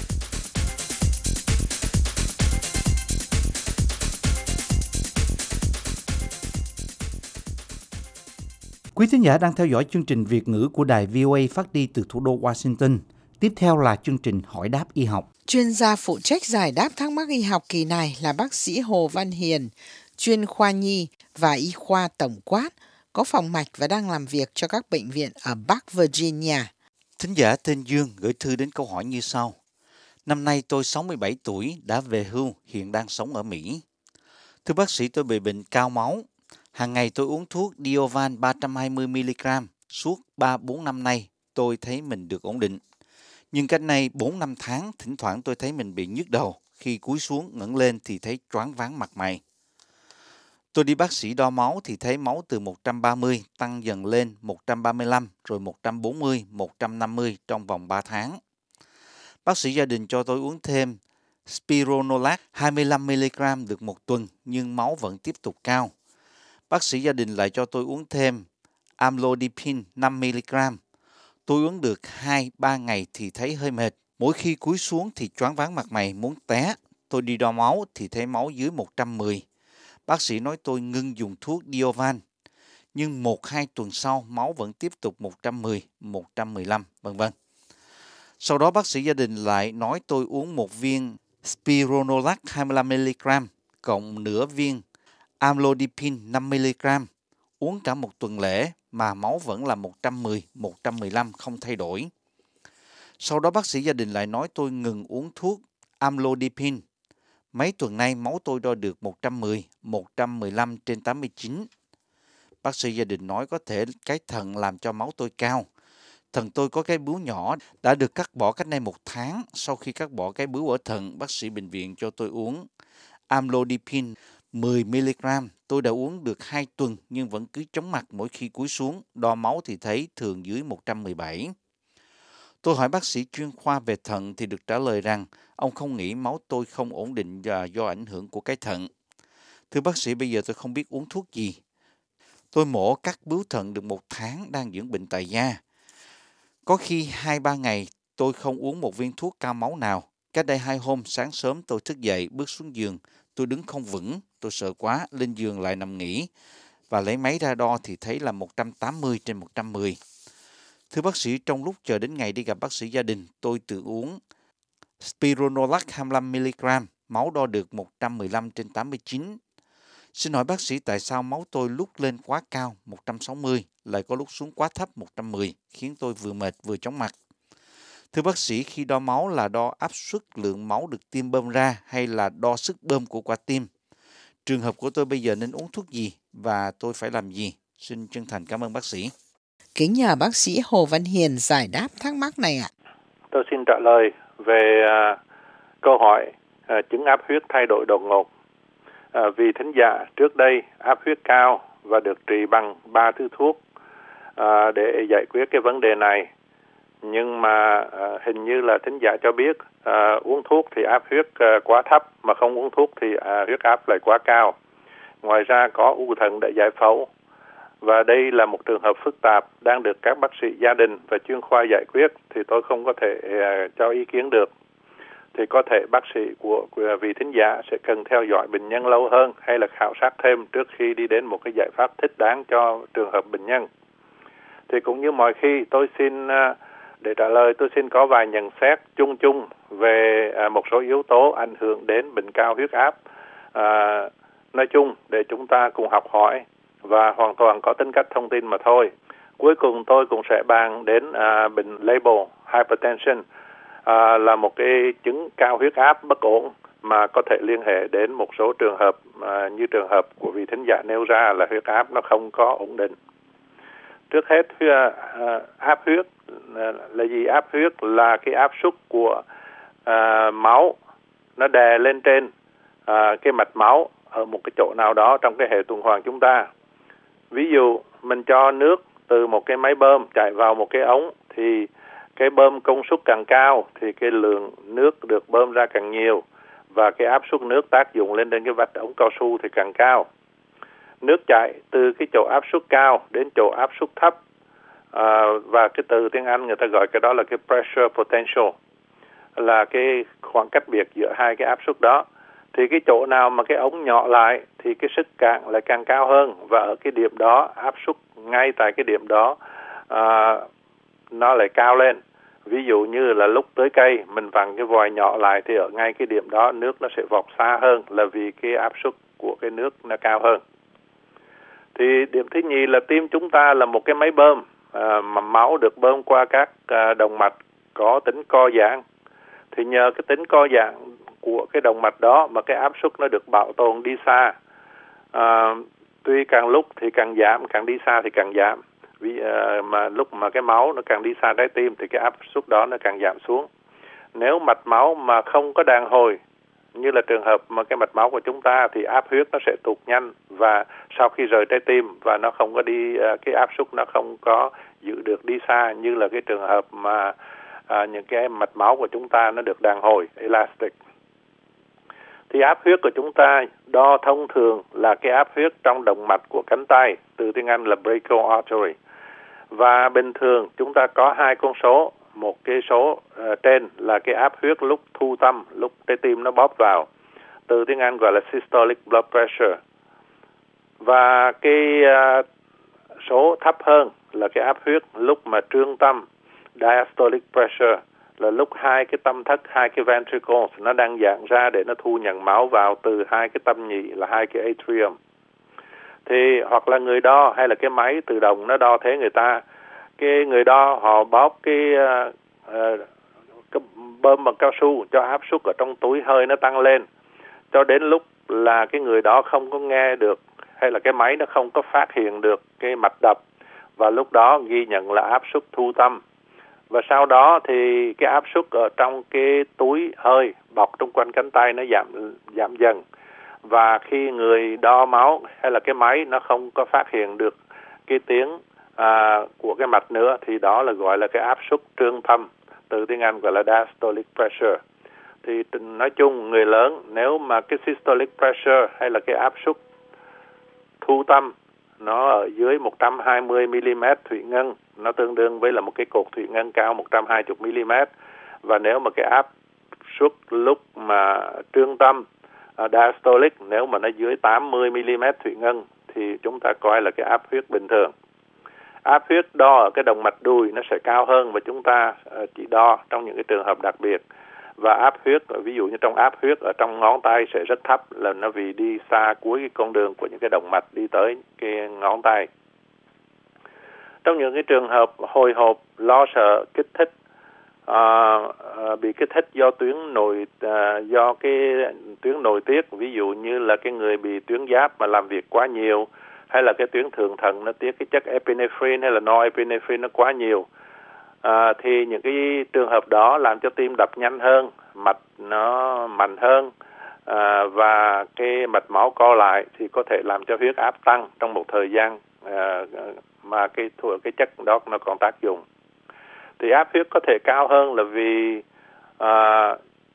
Quý thính giả đang theo dõi chương trình Việt ngữ của đài vê o a phát đi từ thủ đô Washington. Tiếp theo là chương trình Hỏi đáp y học. Chuyên gia phụ trách giải đáp thắc mắc y học kỳ này là bác sĩ Hồ Văn Hiền, chuyên khoa nhi và y khoa tổng quát, có phòng mạch và đang làm việc cho các bệnh viện ở Bắc Virginia. Thính giả tên Dương gửi thư đến câu hỏi như sau. Năm nay tôi sáu mươi bảy tuổi, đã về hưu, hiện đang sống ở Mỹ. Thưa bác sĩ, tôi bị bệnh cao máu. Hàng ngày tôi uống thuốc Diovan ba trăm hai mươi mi-li-gam. Suốt ba bốn năm nay, tôi thấy mình được ổn định. Nhưng cách nay bốn năm tháng, thỉnh thoảng tôi thấy mình bị nhức đầu. Khi cúi xuống ngẩng lên thì thấy choáng váng mặt mày. Tôi đi bác sĩ đo máu thì thấy máu từ một trăm ba mươi tăng dần lên một trăm ba mươi lăm, rồi một trăm bốn mươi, một trăm năm mươi trong vòng ba tháng. Bác sĩ gia đình cho tôi uống thêm Spironolac hai mươi lăm mi-li-gam được một tuần, nhưng máu vẫn tiếp tục cao. Bác sĩ gia đình lại cho tôi uống thêm Amlodipine năm mi-li-gam. Tôi uống được hai ba ngày thì thấy hơi mệt. Mỗi khi cúi xuống thì choáng váng mặt mày muốn té. Tôi đi đo máu thì thấy máu dưới một trăm mười. Bác sĩ nói tôi ngưng dùng thuốc Diovan. Nhưng một hai tuần sau máu vẫn tiếp tục một trăm mười, một trăm mười lăm, vân vân. Sau đó bác sĩ gia đình lại nói tôi uống một viên Spironolac hai mươi lăm mi-li-gam cộng nửa viên Amlodipine năm mi-li-gam. Uống cả một tuần lễ mà máu vẫn là một trăm mười, một trăm mười lăm không thay đổi. Sau đó bác sĩ gia đình lại nói tôi ngừng uống thuốc Amlodipine. Mấy tuần nay máu tôi đo được một trăm mười, một trăm mười lăm trên tám mươi chín. Bác sĩ gia đình nói có thể cái thận làm cho máu tôi cao. Thận tôi có cái bướu nhỏ đã được cắt bỏ cách đây một tháng. Sau khi cắt bỏ cái bướu ở thận, bác sĩ bệnh viện cho tôi uống amlodipine mười mi-li-gam. Tôi đã uống được hai tuần nhưng vẫn cứ chóng mặt mỗi khi cúi xuống. Đo máu thì thấy thường dưới một trăm mười bảy. Tôi hỏi bác sĩ chuyên khoa về thận thì được trả lời rằng ông không nghĩ máu tôi không ổn định và do ảnh hưởng của cái thận. Thưa bác sĩ, bây giờ tôi không biết uống thuốc gì. Tôi mổ cắt bướu thận được một tháng đang dưỡng bệnh tại gia. Có khi hai ba ngày tôi không uống một viên thuốc cao máu nào. Cách đây hai hôm sáng sớm tôi thức dậy bước xuống giường. Tôi đứng không vững, tôi sợ quá, lên giường lại nằm nghỉ. Và lấy máy ra đo thì thấy là một trăm tám mươi trên một trăm mười. Thưa bác sĩ, trong lúc chờ đến ngày đi gặp bác sĩ gia đình, tôi tự uống spironolactone hai mươi lăm mi-li-gam, máu đo được một trăm mười lăm trên tám mươi chín. Xin hỏi bác sĩ tại sao máu tôi lúc lên quá cao một trăm sáu mươi, lại có lúc xuống quá thấp một trăm mười, khiến tôi vừa mệt vừa chóng mặt. Thưa bác sĩ, khi đo máu là đo áp suất lượng máu được tim bơm ra hay là đo sức bơm của quả tim? Trường hợp của tôi bây giờ nên uống thuốc gì và tôi phải làm gì? Xin chân thành cảm ơn bác sĩ. Kính nhờ bác sĩ Hồ Văn Hiền giải đáp thắc mắc này ạ. Tôi xin trả lời về uh, câu hỏi uh, chứng áp huyết thay đổi đột ngột. Uh, vì thính giả trước đây áp huyết cao và được trị bằng ba thứ thuốc uh, để giải quyết cái vấn đề này. Nhưng mà uh, hình như là thính giả cho biết uh, uống thuốc thì áp huyết uh, quá thấp, mà không uống thuốc thì uh, huyết áp lại quá cao. Ngoài ra có u thận để giải phẫu. Và đây là một trường hợp phức tạp đang được các bác sĩ gia đình và chuyên khoa giải quyết thì tôi không có thể uh, cho ý kiến được. Thì có thể bác sĩ của, của vị thính giả sẽ cần theo dõi bệnh nhân lâu hơn hay là khảo sát thêm trước khi đi đến một cái giải pháp thích đáng cho trường hợp bệnh nhân. Thì cũng như mọi khi tôi xin uh, để trả lời tôi xin có vài nhận xét chung chung về uh, một số yếu tố ảnh hưởng đến bệnh cao huyết áp uh, nói chung để chúng ta cùng học hỏi và hoàn toàn có tính cách thông tin mà thôi. Cuối cùng tôi cũng sẽ bàn đến uh, bệnh label hypertension. À, là một cái chứng cao huyết áp bất ổn mà có thể liên hệ đến một số trường hợp à, như trường hợp của vị thính giả nêu ra là huyết áp nó không có ổn định. Trước hết à, áp huyết à, là gì? Áp huyết là cái áp suất của à, máu nó đè lên trên à, cái mạch máu ở một cái chỗ nào đó trong cái hệ tuần hoàn chúng ta. Ví dụ mình cho nước từ một cái máy bơm chạy vào một cái ống thì cái bơm công suất càng cao thì cái lượng nước được bơm ra càng nhiều và cái áp suất nước tác dụng lên trên cái vách ống cao su thì càng cao. Nước chảy từ cái chỗ áp suất cao đến chỗ áp suất thấp à, và cái từ tiếng Anh người ta gọi cái đó là cái pressure potential, là cái khoảng cách biệt giữa hai cái áp suất đó. Thì cái chỗ nào mà cái ống nhỏ lại thì cái sức cạn lại càng cao hơn, và ở cái điểm đó áp suất ngay tại cái điểm đó à, nó lại cao lên. Ví dụ như là lúc tưới cây mình vặn cái vòi nhỏ lại thì ở ngay cái điểm đó nước nó sẽ vọt xa hơn, là vì cái áp suất của cái nước nó cao hơn. Thì điểm thứ nhì là tim chúng ta là một cái máy bơm à, mà máu được bơm qua các à, động mạch có tính co giãn. Thì nhờ cái tính co giãn của cái động mạch đó mà cái áp suất nó được bảo tồn đi xa. À, tuy càng lúc thì càng giảm, càng đi xa thì càng giảm. Vì uh, mà lúc mà cái máu nó càng đi xa trái tim thì cái áp suất đó nó càng giảm xuống. Nếu mạch máu mà không có đàn hồi, như là trường hợp mà cái mạch máu của chúng ta, thì áp huyết nó sẽ tụt nhanh và sau khi rời trái tim và nó không có đi uh, cái áp suất nó không có giữ được đi xa, như là cái trường hợp mà uh, những cái mạch máu của chúng ta nó được đàn hồi elastic. Thì áp huyết của chúng ta đo thông thường là cái áp huyết trong động mạch của cánh tay, từ tiếng Anh là brachial artery. Và bình thường chúng ta có hai con số, một cái số uh, trên là cái áp huyết lúc thu tâm, lúc trái tim nó bóp vào, từ tiếng Anh gọi là systolic blood pressure. Và cái uh, số thấp hơn là cái áp huyết lúc mà trương tâm, diastolic pressure, là lúc hai cái tâm thất, hai cái ventricles nó đang giãn ra để nó thu nhận máu vào từ hai cái tâm nhị là hai cái atrium. Thì hoặc là người đo hay là cái máy tự động nó đo thế người ta. Cái người đo họ bóp cái, uh, uh, cái bơm bằng cao su cho áp suất ở trong túi hơi nó tăng lên, cho đến lúc là cái người đó không có nghe được hay là cái máy nó không có phát hiện được cái mạch đập, và lúc đó ghi nhận là áp suất thu tâm. Và sau đó thì cái áp suất ở trong cái túi hơi bọc trong quanh cánh tay nó giảm giảm dần. Và khi người đo máu hay là cái máy nó không có phát hiện được cái tiếng à, của cái mạch nữa, thì đó là gọi là cái áp suất trương tâm, từ tiếng Anh gọi là diastolic pressure. Thì nói chung người lớn nếu mà cái systolic pressure hay là cái áp suất thu tâm nó ở dưới một trăm hai mươi mi-li-mét thủy ngân, nó tương đương với là một cái cột thủy ngân cao một trăm hai mươi mi-li-mét. Và nếu mà cái áp suất lúc mà trương tâm uh, diastolic nếu mà nó dưới tám mươi mi-li-mét thủy ngân thì chúng ta coi là cái áp huyết bình thường. Áp huyết đo ở cái động mạch đùi nó sẽ cao hơn, và chúng ta uh, chỉ đo trong những cái trường hợp đặc biệt. Và áp huyết, ví dụ như trong áp huyết ở trong ngón tay sẽ rất thấp, là nó vì đi xa cuối cái con đường của những cái động mạch đi tới cái ngón tay. Trong những cái trường hợp hồi hộp, lo sợ, kích thích, à, à, bị kích thích do tuyến nội à, do cái tuyến nội tiết, ví dụ như là cái người bị tuyến giáp mà làm việc quá nhiều, hay là cái tuyến thượng thận nó tiết cái chất epinephrine hay là norepinephrine nó quá nhiều. À, thì những cái trường hợp đó làm cho tim đập nhanh hơn, mạch nó mạnh hơn, à, và cái mạch máu co lại, thì có thể làm cho huyết áp tăng trong một thời gian à, mà cái cái chất đó nó còn tác dụng. Thì áp huyết có thể cao hơn là vì à,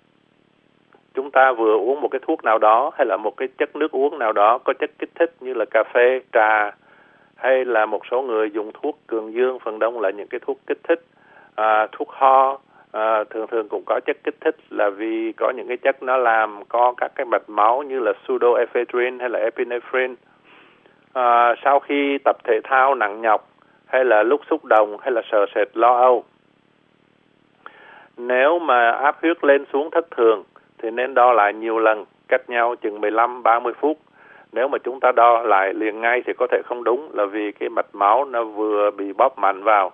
chúng ta vừa uống một cái thuốc nào đó, hay là một cái chất nước uống nào đó có chất kích thích như là cà phê, trà, hay là một số người dùng thuốc cường dương, phần đông là những cái thuốc kích thích. À, thuốc ho à, thường thường cũng có chất kích thích, là vì có những cái chất nó làm có các cái mạch máu như là pseudoephedrine hay là epinephrine. À, sau khi tập thể thao nặng nhọc, hay là lúc xúc động, hay là sợ sệt lo âu, nếu mà áp huyết lên xuống thất thường thì nên đo lại nhiều lần, cách nhau chừng mười lăm đến ba mươi phút. Nếu mà chúng ta đo lại liền ngay thì có thể không đúng, là vì cái mạch máu nó vừa bị bóp mạnh vào.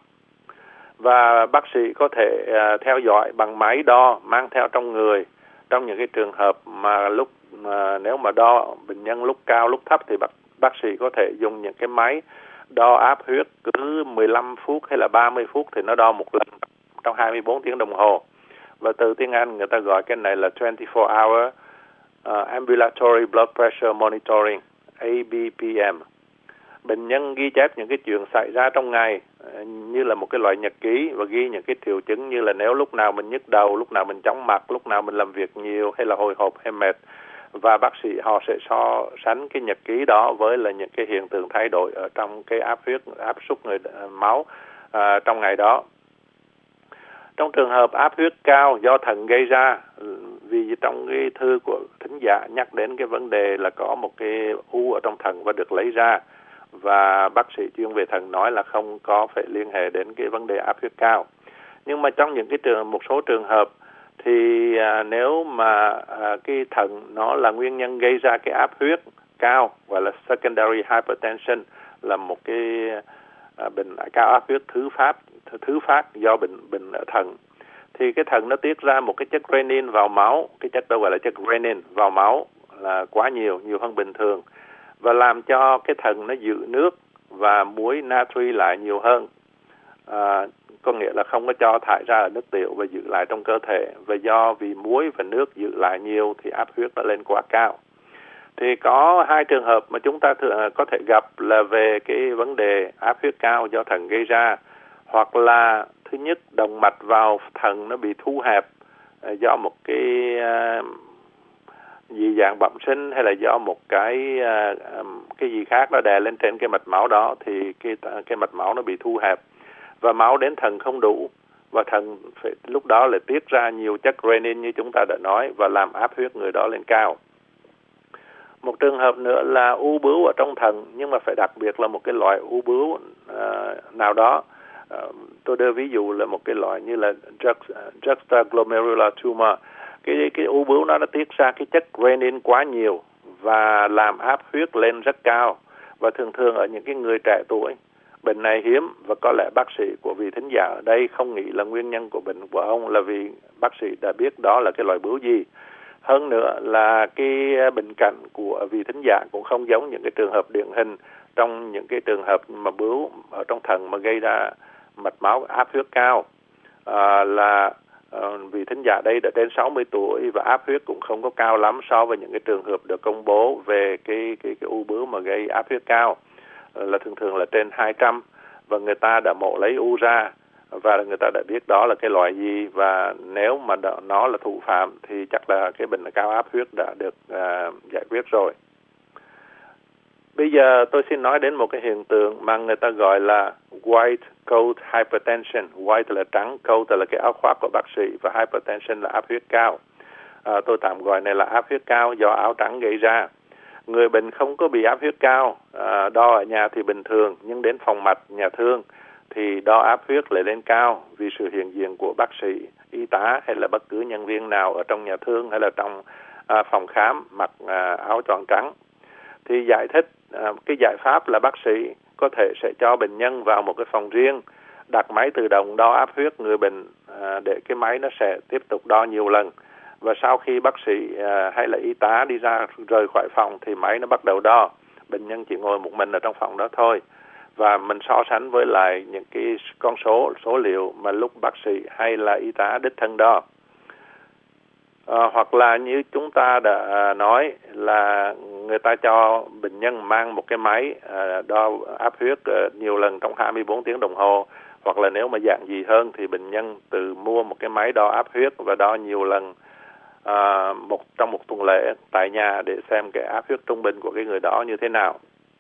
Và bác sĩ có thể uh, theo dõi bằng máy đo mang theo trong người. Trong những cái trường hợp mà lúc mà nếu mà đo bệnh nhân lúc cao lúc thấp thì bác, bác sĩ có thể dùng những cái máy đo áp huyết cứ mười lăm phút hay là ba mươi phút thì nó đo một lần trong hai mươi bốn tiếng đồng hồ. Và từ tiếng Anh người ta gọi cái này là twenty-four hour uh, Ambulatory Blood Pressure Monitoring, A B P M. Bệnh nhân ghi chép những cái chuyện xảy ra trong ngày như là một cái loại nhật ký, và ghi những cái triệu chứng như là nếu lúc nào mình nhức đầu, lúc nào mình chóng mặt, lúc nào mình làm việc nhiều hay là hồi hộp hay mệt. Và bác sĩ họ sẽ so sánh cái nhật ký đó với là những cái hiện tượng thay đổi ở trong cái áp huyết, áp suất người máu à, trong ngày đó. Trong trường hợp áp huyết cao do thận gây ra, vì trong cái thư của thính giả nhắc đến cái vấn đề là có một cái u ở trong thận và được lấy ra, và bác sĩ chuyên về thận nói là không có phải liên hệ đến cái vấn đề áp huyết cao. Nhưng mà trong những cái trường một số trường hợp thì à, nếu mà à, cái thận nó là nguyên nhân gây ra cái áp huyết cao, gọi là secondary hypertension, là một cái à, bệnh cao áp huyết thứ phát thứ phát do bệnh bệnh ở thận, thì cái thận nó tiết ra một cái chất renin vào máu, cái chất đó gọi là chất renin vào máu là quá nhiều, nhiều hơn bình thường, và làm cho cái thận nó giữ nước và muối natri lại nhiều hơn. À, có nghĩa là không có cho thải ra ở nước tiểu và giữ lại trong cơ thể, và do vì muối và nước giữ lại nhiều thì áp huyết nó lên quá cao. Thì có hai trường hợp mà chúng ta thường có thể gặp là về cái vấn đề áp huyết cao do thận gây ra, hoặc là thứ nhất động mạch vào thận nó bị thu hẹp do một cái uh, dị dạng bẩm sinh, hay là do một cái uh, cái gì khác nó đè lên trên cái mạch máu đó, thì cái cái mạch máu nó bị thu hẹp và máu đến thận không đủ, và thận phải lúc đó lại tiết ra nhiều chất renin như chúng ta đã nói, và làm áp huyết người đó lên cao. Một trường hợp nữa là u bướu ở trong thận, nhưng mà phải đặc biệt là một cái loại u bướu uh, nào đó. Uh, tôi đưa ví dụ là một cái loại như là juxtaglomerular tumor. Cái cái u bướu nó nó tiết ra cái chất renin quá nhiều và làm áp huyết lên rất cao, và thường thường ở những cái người trẻ tuổi. Bệnh này hiếm, và có lẽ bác sĩ của vị thính giả ở đây không nghĩ là nguyên nhân của bệnh của ông là vì bác sĩ đã biết đó là cái loại bướu gì. Hơn nữa là cái bệnh cảnh của vị thính giả cũng không giống những cái trường hợp điển hình trong những cái trường hợp mà bướu ở trong thận mà gây ra mạch máu áp huyết cao. À, là à, vị thính giả đây đã trên sáu mươi tuổi và áp huyết cũng không có cao lắm so với những cái trường hợp được công bố về cái cái cái u bướu mà gây áp huyết cao, à, là thường thường là trên hai trăm, và người ta đã mổ lấy u ra và người ta đã biết đó là cái loại gì, và nếu mà nó là thủ phạm thì chắc là cái bệnh cao áp huyết đã được à, giải quyết rồi. Bây giờ tôi xin nói đến một cái hiện tượng mà người ta gọi là white coat hypertension. White là trắng, coat là cái áo khoác của bác sĩ, và hypertension là áp huyết cao. À, tôi tạm gọi này là áp huyết cao do áo trắng gây ra. Người bệnh không có bị áp huyết cao, à, đo ở nhà thì bình thường, nhưng đến phòng mạch nhà thương thì đo áp huyết lại lên cao vì sự hiện diện của bác sĩ, y tá hay là bất cứ nhân viên nào ở trong nhà thương hay là trong à, phòng khám mặc à, áo choàng trắng. Thì giải thích à, cái giải pháp là bác sĩ có thể sẽ cho bệnh nhân vào một cái phòng riêng, đặt máy tự động đo áp huyết người bệnh, à, để cái máy nó sẽ tiếp tục đo nhiều lần. Và sau khi bác sĩ à, hay là y tá đi ra rời khỏi phòng thì máy nó bắt đầu đo. Bệnh nhân chỉ ngồi một mình ở trong phòng đó thôi. Và mình so sánh với lại những cái con số, số liệu mà lúc bác sĩ hay là y tá đích thân đo. À, hoặc là như chúng ta đã nói là người ta cho bệnh nhân mang một cái máy à, đo áp huyết à, nhiều lần trong hai mươi bốn tiếng đồng hồ. Hoặc là nếu mà dạng gì hơn thì bệnh nhân tự mua một cái máy đo áp huyết và đo nhiều lần à, một trong một tuần lễ tại nhà để xem cái áp huyết trung bình của cái người đó như thế nào.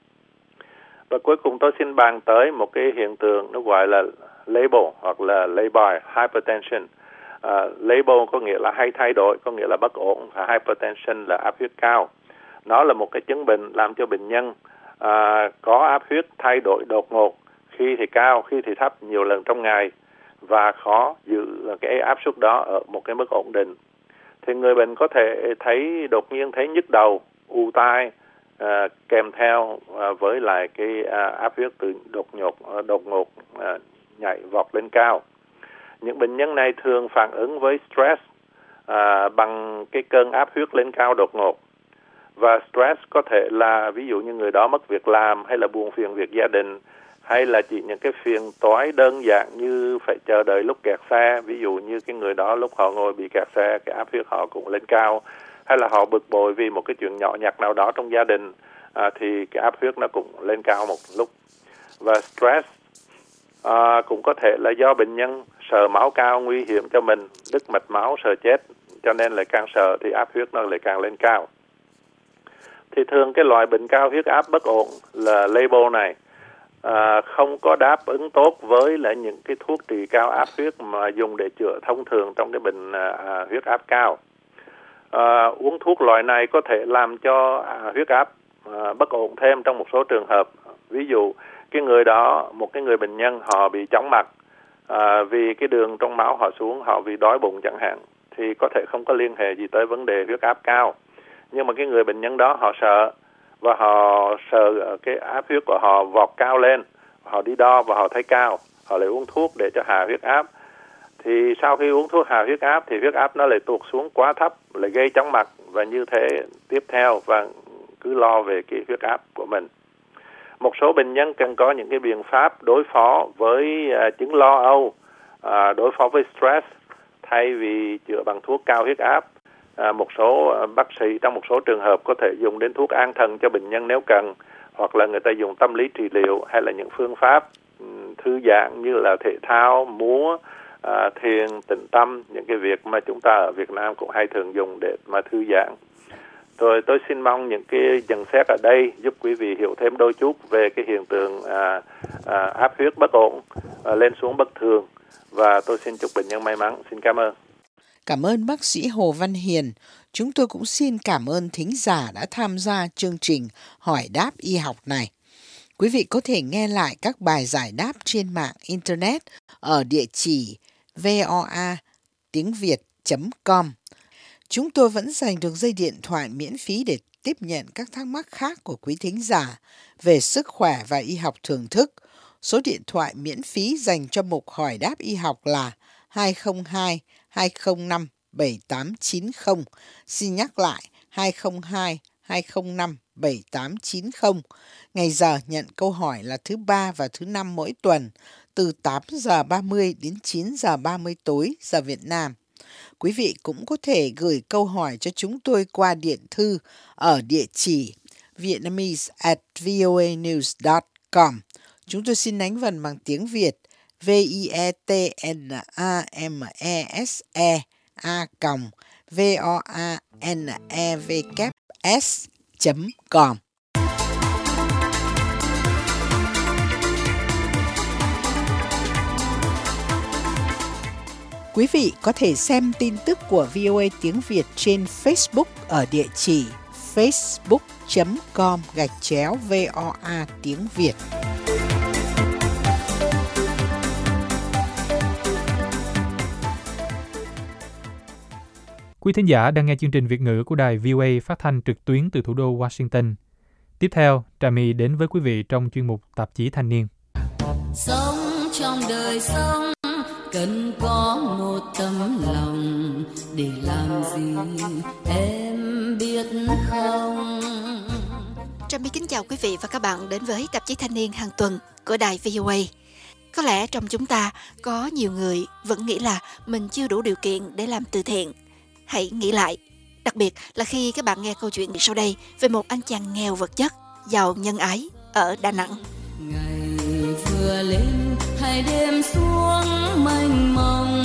Và cuối cùng tôi xin bàn tới một cái hiện tượng nó gọi là labile hoặc là labile hypertension. Uh, labile có nghĩa là hay thay đổi, có nghĩa là bất ổn, và hypertension là áp huyết cao. Nó là một cái chứng bệnh làm cho bệnh nhân uh, có áp huyết thay đổi đột ngột, khi thì cao, khi thì thấp nhiều lần trong ngày, và khó giữ cái áp suất đó ở một cái mức ổn định. Thì người bệnh có thể thấy đột nhiên thấy nhức đầu, ù tai, uh, kèm theo uh, với lại cái uh, áp huyết từ đột ngột, uh, đột ngột uh, nhảy vọt lên cao. Những bệnh nhân này thường phản ứng với stress à, bằng cái cơn áp huyết lên cao đột ngột. Và stress có thể là ví dụ như người đó mất việc làm, hay là buồn phiền việc gia đình, hay là chỉ những cái phiền toái đơn giản như phải chờ đợi lúc kẹt xe. Ví dụ như cái người đó lúc họ ngồi bị kẹt xe, cái áp huyết họ cũng lên cao. Hay là họ bực bội vì một cái chuyện nhỏ nhặt nào đó trong gia đình, à, thì cái áp huyết nó cũng lên cao một lúc. Và stress à, cũng có thể là do bệnh nhân sợ máu cao nguy hiểm cho mình, đứt mạch máu sợ chết, cho nên lại càng sợ thì áp huyết nó lại càng lên cao. Thì thường cái loại bệnh cao huyết áp bất ổn là labile này à, không có đáp ứng tốt với lại những cái thuốc trị cao áp huyết mà dùng để chữa thông thường trong cái bệnh à, huyết áp cao. À, uống thuốc loại này có thể làm cho à, huyết áp à, bất ổn thêm trong một số trường hợp. Ví dụ cái người đó, một cái người bệnh nhân họ bị chóng mặt à, vì cái đường trong máu họ xuống, họ vì đói bụng chẳng hạn, thì có thể không có liên hệ gì tới vấn đề huyết áp cao. Nhưng mà cái người bệnh nhân đó họ sợ, và họ sợ cái áp huyết của họ vọt cao lên, họ đi đo và họ thấy cao, họ lại uống thuốc để cho hạ huyết áp. Thì sau khi uống thuốc hạ huyết áp thì huyết áp nó lại tụt xuống quá thấp, lại gây chóng mặt, và như thế tiếp theo, và cứ lo về cái huyết áp của mình. Một số bệnh nhân cần có những cái biện pháp đối phó với uh, chứng lo âu, uh, đối phó với stress, thay vì chữa bằng thuốc cao huyết áp. Uh, một số uh, bác sĩ trong một số trường hợp có thể dùng đến thuốc an thần cho bệnh nhân nếu cần, hoặc là người ta dùng tâm lý trị liệu, hay là những phương pháp um, thư giãn như là thể thao, múa, uh, thiền, tĩnh tâm, những cái việc mà chúng ta ở Việt Nam cũng hay thường dùng để mà thư giãn. Rồi tôi xin mong những cái nhận xét ở đây giúp quý vị hiểu thêm đôi chút về cái hiện tượng à, à, áp huyết bất ổn, à, lên xuống bất thường. Và tôi xin chúc bệnh nhân may mắn. Xin cảm ơn. Cảm ơn bác sĩ Hồ Văn Hiền. Chúng tôi cũng xin cảm ơn thính giả đã tham gia chương trình Hỏi đáp y học này. Quý vị có thể nghe lại các bài giải đáp trên mạng Internet ở địa chỉ voa tiếng việt chấm com. Chúng tôi vẫn dành được dây điện thoại miễn phí để tiếp nhận các thắc mắc khác của quý thính giả về sức khỏe và y học thường thức. Số điện thoại miễn phí dành cho mục Hỏi đáp y học là hai không hai hai không năm bảy tám chín không. Xin nhắc lại hai không hai hai không năm bảy tám chín không. Ngày giờ nhận câu hỏi là thứ ba và thứ năm mỗi tuần từ tám giờ ba mươi đến chín giờ ba mươi tối giờ Việt Nam. Quý vị cũng có thể gửi câu hỏi cho chúng tôi qua điện thư ở địa chỉ vietnamese at voanews dot com. Chúng tôi xin đánh vần bằng tiếng Việt v i e t n a m e s e a v o a n e v s chấm com. Quý vị có thể xem tin tức của vê o a tiếng Việt trên Facebook ở địa chỉ facebook chấm com gạch chéo voa tiếng Việt. Quý thính giả đang nghe chương trình Việt ngữ của đài vê o a phát thanh trực tuyến từ thủ đô Washington. Tiếp theo, Trà My đến với quý vị trong chuyên mục Tạp chí Thanh niên. Sống trong đời sống cần có một tấm lòng, để làm gì em biết không? Trà My kính chào quý vị và các bạn đến với Tạp chí Thanh niên hàng tuần của đài vê o a. Có lẽ trong chúng ta có nhiều người vẫn nghĩ là mình chưa đủ điều kiện để làm từ thiện. Hãy nghĩ lại, đặc biệt là khi các bạn nghe câu chuyện sau đây về một anh chàng nghèo vật chất, giàu nhân ái ở Đà Nẵng. Ngày vừa lên hay đêm xuống mênh mông,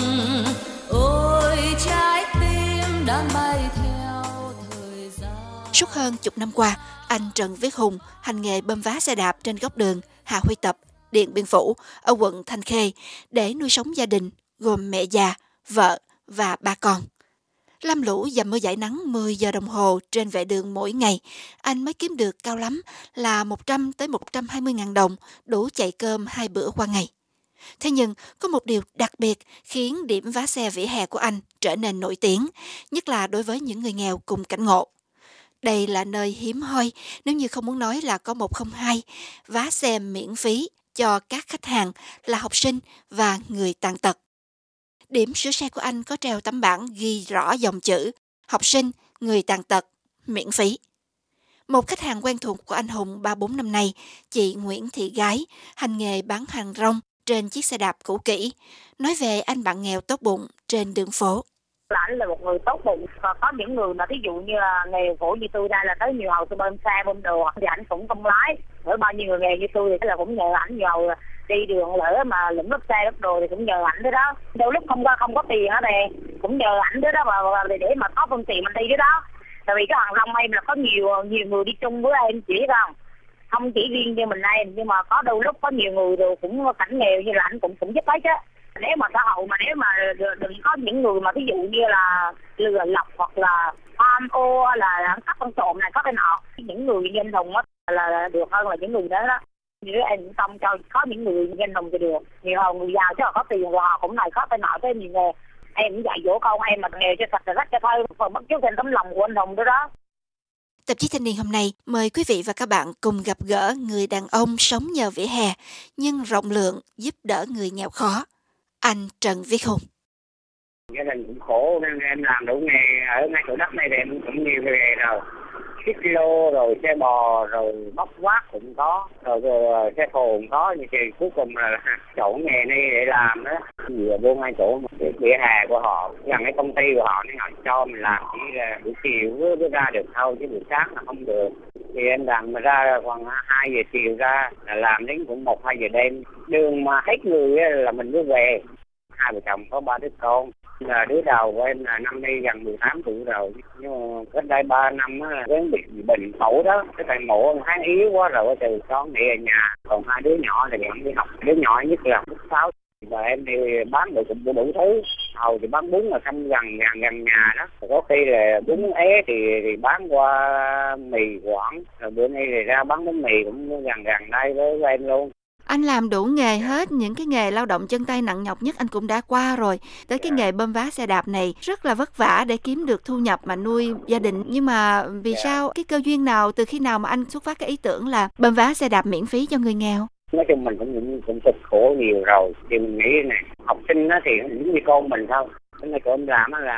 ôi trái tim đang bay theo thời gian. Suốt hơn chục năm qua, anh Trần Viết Hùng hành nghề bơm vá xe đạp trên góc đường Hà Huy Tập, Điện Biên Phủ ở quận Thanh Khê để nuôi sống gia đình gồm mẹ già, vợ và ba con. Lam lũ dầm mưa dãi nắng mười giờ đồng hồ trên vệ đường mỗi ngày, anh mới kiếm được cao lắm là một trăm tới một trăm hai mươi ngàn đồng, đủ chạy cơm hai bữa qua ngày. Thế nhưng, có một điều đặc biệt khiến điểm vá xe vỉa hè của anh trở nên nổi tiếng, nhất là đối với những người nghèo cùng cảnh ngộ. Đây là nơi hiếm hoi, nếu như không muốn nói là có một không hai, vá xe miễn phí cho các khách hàng là học sinh và người tàn tật. Điểm sửa xe của anh có treo tấm bảng ghi rõ dòng chữ học sinh, người tàn tật, miễn phí. Một khách hàng quen thuộc của anh Hùng ba bốn năm nay, chị Nguyễn Thị Gái, hành nghề bán hàng rong trên chiếc xe đạp cũ kỹ, nói về anh bạn nghèo tốt bụng trên đường phố. Anh là một người tốt bụng, và có những người mà ví dụ như là nghèo khổ như tôi đây là tới nhiều hầu tôi bơm xe bơm đồ thì ảnh cũng không lái. Ở bao nhiêu người nghèo như tôi thì là cũng nhờ ảnh nhiều hầu đi đường lỡ mà lụm lốp xe lốp đồ thì cũng nhờ ảnh đó đó. Đôi lúc không có không có tiền á thì cũng nhờ ảnh đó đó mà để, để mà có phương tiện mình đi đó đó. Tại vì cái hàng rong em là có nhiều nhiều người đi chung với em chỉ không, không chỉ riêng như mình em, nhưng mà có đôi lúc có nhiều người rồi cũng cảnh nghèo như là ảnh cũng cũng giúp hết chứ. Nếu mà xã hội mà nếu mà đừng có những người mà ví dụ như là lừa lọc hoặc là tham ô là cắp con trộm này có cái nọ, những người nhân hùng á là được hơn là những người đó đó. Nếu em tâm cho có những người nhân hùng thì được, nhiều hơn người giàu chứ họ có tiền rồi họ cũng này có cái nọ cái gì nghề. Em cũng dạy dỗ con em mà nghèo cho sạch rách cho thôi, phần bất chấp trên tấm lòng của anh hùng đó đó. Tạp chí Thanh niên hôm nay mời quý vị và các bạn cùng gặp gỡ người đàn ông sống nhờ vỉa hè nhưng rộng lượng giúp đỡ người nghèo khó. Anh Trần Viết Hùng. Gia đình cũng khổ nên em làm đủ nghề ở ngay chỗ đất này thì em cũng nhiều nghề rồi. Xích lô rồi xe bò rồi bóc vác cũng có, rồi, rồi xe thồ cũng có, nhưng thì cuối cùng là chỗ nghề này để làm đó. Vừa vô ngay chỗ cái vỉa hè của họ, gần cái công ty của họ nên họ cho mình làm chỉ là buổi chiều mới ra được thôi chứ buổi sáng là không được. Thì em làm mà ra khoảng hai giờ chiều ra là làm đến cũng một hai giờ đêm. Đường mà hết người là mình mới về. Hai vợ chồng có ba đứa con. Là đứa đầu của em là năm nay gần mười tám tuổi rồi, nhưng mà cách đây ba năm á em bị bệnh phổi đó, cái thầy mổ hắn yếu quá rồi từ con nghỉ ở nhà, còn hai đứa nhỏ thì vẫn đi học, đứa nhỏ nhất là lớp sáu, và em đi bán được cũng đủ thứ, hầu thì bán bún là thăm gần gần gần nhà đó, có khi là bún é thì thì bán qua mì Quảng, rồi bữa nay thì ra bán bánh mì cũng gần gần đây với em luôn. Anh làm đủ nghề hết, những cái nghề lao động chân tay nặng nhọc nhất anh cũng đã qua rồi. Tới cái nghề bơm vá xe đạp này rất là vất vả để kiếm được thu nhập mà nuôi gia đình. Nhưng mà vì yeah. sao, cái cơ duyên nào, từ khi nào mà anh xuất phát cái ý tưởng là bơm vá xe đạp miễn phí cho người nghèo? Nói chung mình cũng cũng cực khổ nhiều rồi. Thì mình nghĩ này, học sinh đó thì cũng như con mình thôi. Cái này của em làm là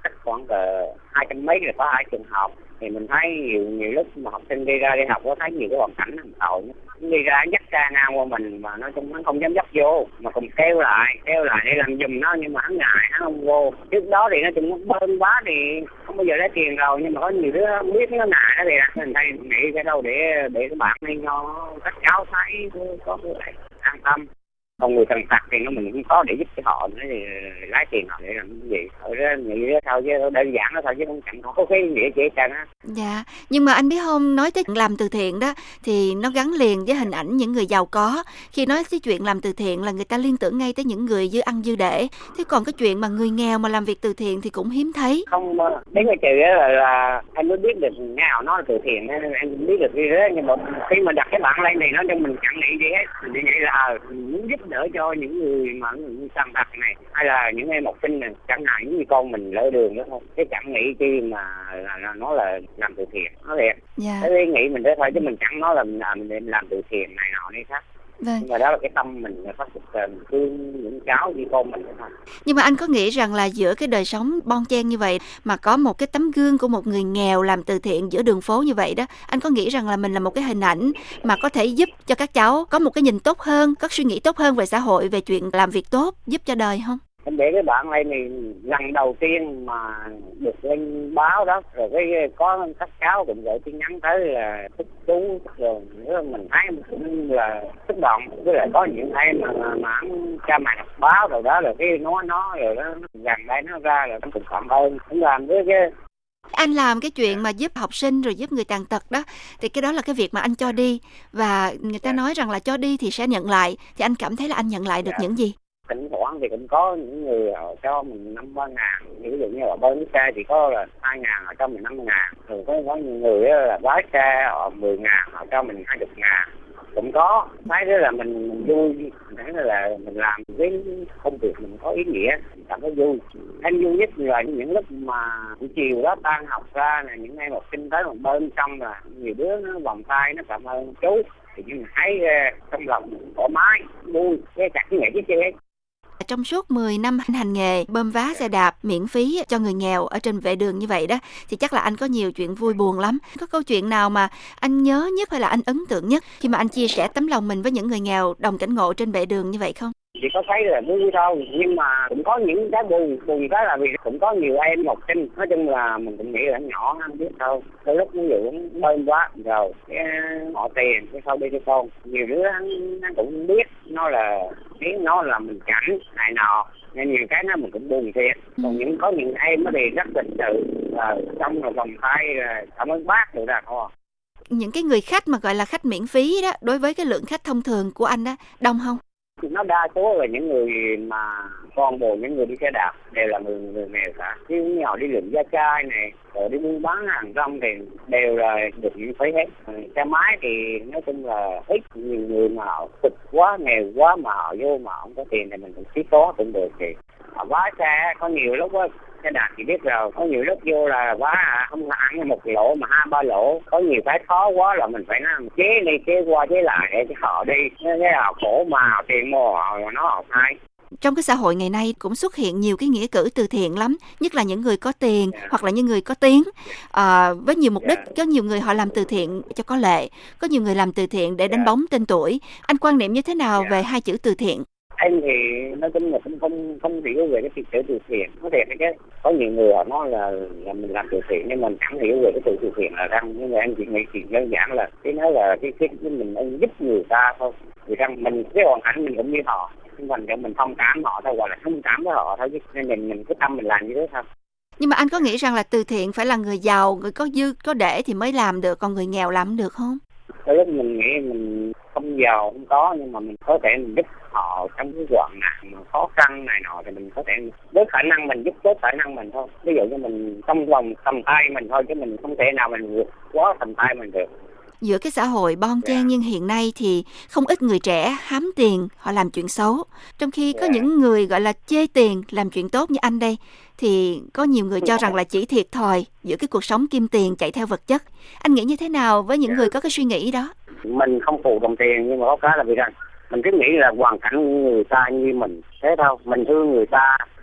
cách khoảng hai trăm mấy là có hai trường học. Thì mình thấy nhiều nhiều lúc mà học sinh đi ra đi học có thấy nhiều cái hoàn cảnh thằng tội, đi ra dắt ra ngang qua mình mà nói chung nó không dám dắt vô, mà cùng kêu lại kêu lại để làm giùm nó, nhưng mà hắn ngại hắn không vô. Trước đó thì nó chung nó bơm quá thì không bao giờ lấy tiền rồi, nhưng mà có nhiều đứa không biết nó ngại đó thì mình thấy nghĩ cái đâu để để các bạn đi nó các cháu thấy có cái an tâm. Còn người cần tặc thì nó mình cũng có để giúp cho họ nữa, thì lái tiền họ để làm cái gì. Thôi đó, nghĩ đó thôi chứ đơn giản đó thôi chứ không chẳng có cái nghĩa gì hết á. Dạ, nhưng mà anh biết không, nói tới làm từ thiện đó thì nó gắn liền với hình ảnh những người giàu có. Khi nói tới chuyện làm từ thiện là người ta liên tưởng ngay tới những người dư ăn dư để. Thế còn cái chuyện mà người nghèo mà làm việc từ thiện thì cũng hiếm thấy. Không, đến cái chuyện đó là, là anh mới biết được nghèo nó là từ thiện, anh biết được như thế. Nhưng mà khi mà đặt cái bảng lên thì nó cho mình chẳng nghĩ gì hết. Mình chỉ nghĩ là muốn giúp đỡ cho những người mà người tàn tật này, hay là những em học sinh này, chẳng hạn những con mình lỡ đường đó thôi, chứ chẳng nghĩ chi mà là, là nó là làm từ thiện, nó đẹp. Dạ. Thế nghĩ mình thế thôi chứ mình chẳng nói là mình làm, mình làm từ thiện này nọ đi khác. Vâng. Nhưng mà đó là cái tâm mình phát phục mình thương những cháu như con mình thôi. Nhưng mà anh có nghĩ rằng là giữa cái đời sống bon chen như vậy mà có một cái tấm gương của một người nghèo làm từ thiện giữa đường phố như vậy đó, anh có nghĩ rằng là mình là một cái hình ảnh mà có thể giúp cho các cháu có một cái nhìn tốt hơn, có suy nghĩ tốt hơn về xã hội, về chuyện làm việc tốt, giúp cho đời không? Em để cái bạn này thì lần đầu tiên mà được lên báo đó, rồi cái có các cháu cũng gửi tin nhắn tới là thích chú, rồi nữa mình thấy cũng là xúc động. Với lại có những em mà mà cha mẹ đọc báo rồi đó, rồi cái nó nó rồi đó gần đây nó ra rồi nó cũng cảm ơn, cũng làm với cái. Anh làm cái chuyện mà giúp học sinh rồi giúp người tàn tật đó, thì cái đó là cái việc mà anh cho đi, và người ta nói rằng là cho đi thì sẽ nhận lại, thì anh cảm thấy là anh nhận lại được những gì? Thỉnh thoảng thì cũng có những người họ cho mình năm ba ngàn, ví dụ như là bên xe thì có là hai ngàn họ cho mình năm ngàn, rồi có có những người là lái xe họ mười ngàn họ cho mình hai chục ngàn, cũng có. Thấy đó là mình, mình vui, thấy là mình làm cái công việc mình có ý nghĩa, mình cảm thấy vui. Em vui nhất là những lúc mà chiều đó tan học ra là những em học sinh tới một bên xong là nhiều đứa nó vòng tay nó cảm ơn chú, thì mình thấy trong lòng thoải mái, vui, cái chặt cái nghệ chứ hết. Trong suốt mười năm anh hành nghề bơm vá xe đạp miễn phí cho người nghèo ở trên vệ đường như vậy đó, thì chắc là anh có nhiều chuyện vui buồn lắm. Có câu chuyện nào mà anh nhớ nhất hay là anh ấn tượng nhất khi mà anh chia sẻ tấm lòng mình với những người nghèo đồng cảnh ngộ trên vệ đường như vậy không? Chỉ có thấy là vui thôi, nhưng mà cũng có những cái buồn, buồn cái là vì cũng có nhiều em học sinh, nói chung là mình cũng nghĩ là nhỏ không biết đâu, tới lúc ví dụ bơm quá rồi cái họ tiền cái sau đi cho con, nhiều đứa nó cũng biết nó là tiếng nó là mình cảnh này nọ, nên nhiều cái nó mình cũng buồn thiệt. Còn những có những em nó thì rất lịch sự, xong rồi vòng tay cảm ơn bác rồi ra thôi. Những cái người khách mà gọi là khách miễn phí đó, đối với cái lượng khách thông thường của anh đó, đông không? Nó đa số là những người mà toàn bộ những người đi xe đạp đều là người, người nghèo cả. Chứ nhỏ đi lượm da chai này, rồi đi buôn bán hàng rong thì đều là được miễn phí hết. Xe máy thì nói chung là ít, nhiều người mà họ cực quá, nghèo quá mà họ vô mà không có tiền thì mình cũng xí có cũng được. Thì họ vá xe có nhiều lúc á, xe đạp thì biết rồi, có nhiều lúc vô là vá không hẳn một lỗ mà hai ba lỗ, có nhiều cái khó quá là mình phải làm chế đi chế qua chế lại để cho họ đi, cái họ khổ mà họ tiền mua họ nó họ thay. Trong cái xã hội ngày nay cũng xuất hiện nhiều cái nghĩa cử từ thiện lắm, nhất là những người có tiền yeah. hoặc là những người có tiếng, à, với nhiều mục đích. Yeah. Có nhiều người họ làm từ thiện cho có lệ, có nhiều người làm từ thiện để đánh yeah. bóng tên tuổi. Anh quan niệm như thế nào yeah. về hai chữ từ thiện? Anh thì nói chung là cũng không không hiểu về cái chữ từ thiện. Có thể cái có nhiều người họ nói là là mình làm từ thiện nhưng mình chẳng hiểu về cái từ từ thiện là răng. Nhưng mà anh chỉ nghĩ chuyện đơn giản là cái nói là cái cái mình anh giúp người ta thôi. Vì rằng mình cái hoàn cảnh mình cũng như họ, mình để mình thông cảm họ thôi, hoặc là thông cảm với họ thôi, chứ nên mình mình cái tâm mình làm như thế thôi. Nhưng mà anh có nghĩ rằng là từ thiện phải là người giàu, người có dư có để thì mới làm được, còn người nghèo làm được không? Cái lúc mình nghĩ mình không giàu không có, nhưng mà mình có thể mình giúp họ trong cái hoạn nạn mà khó khăn này nọ thì mình có thể với khả năng mình giúp với khả năng mình thôi. Ví dụ như mình trong vòng tầm tay mình thôi, chứ mình không thể nào mình vượt quá tầm tay mình được. Giữa cái xã hội bon chen yeah. nhưng hiện nay thì không ít người trẻ hám tiền, họ làm chuyện xấu. Trong khi có yeah. những người gọi là chê tiền, làm chuyện tốt như anh đây, thì có nhiều người cho rằng là chỉ thiệt thòi giữa cái cuộc sống kim tiền chạy theo vật chất. Anh nghĩ như thế nào với những yeah. người có cái suy nghĩ đó? Mình không phụ đồng tiền, nhưng mà có cái là vì rằng mình cứ nghĩ là hoàn cảnh người ta như mình thế thôi. Mình thương người ta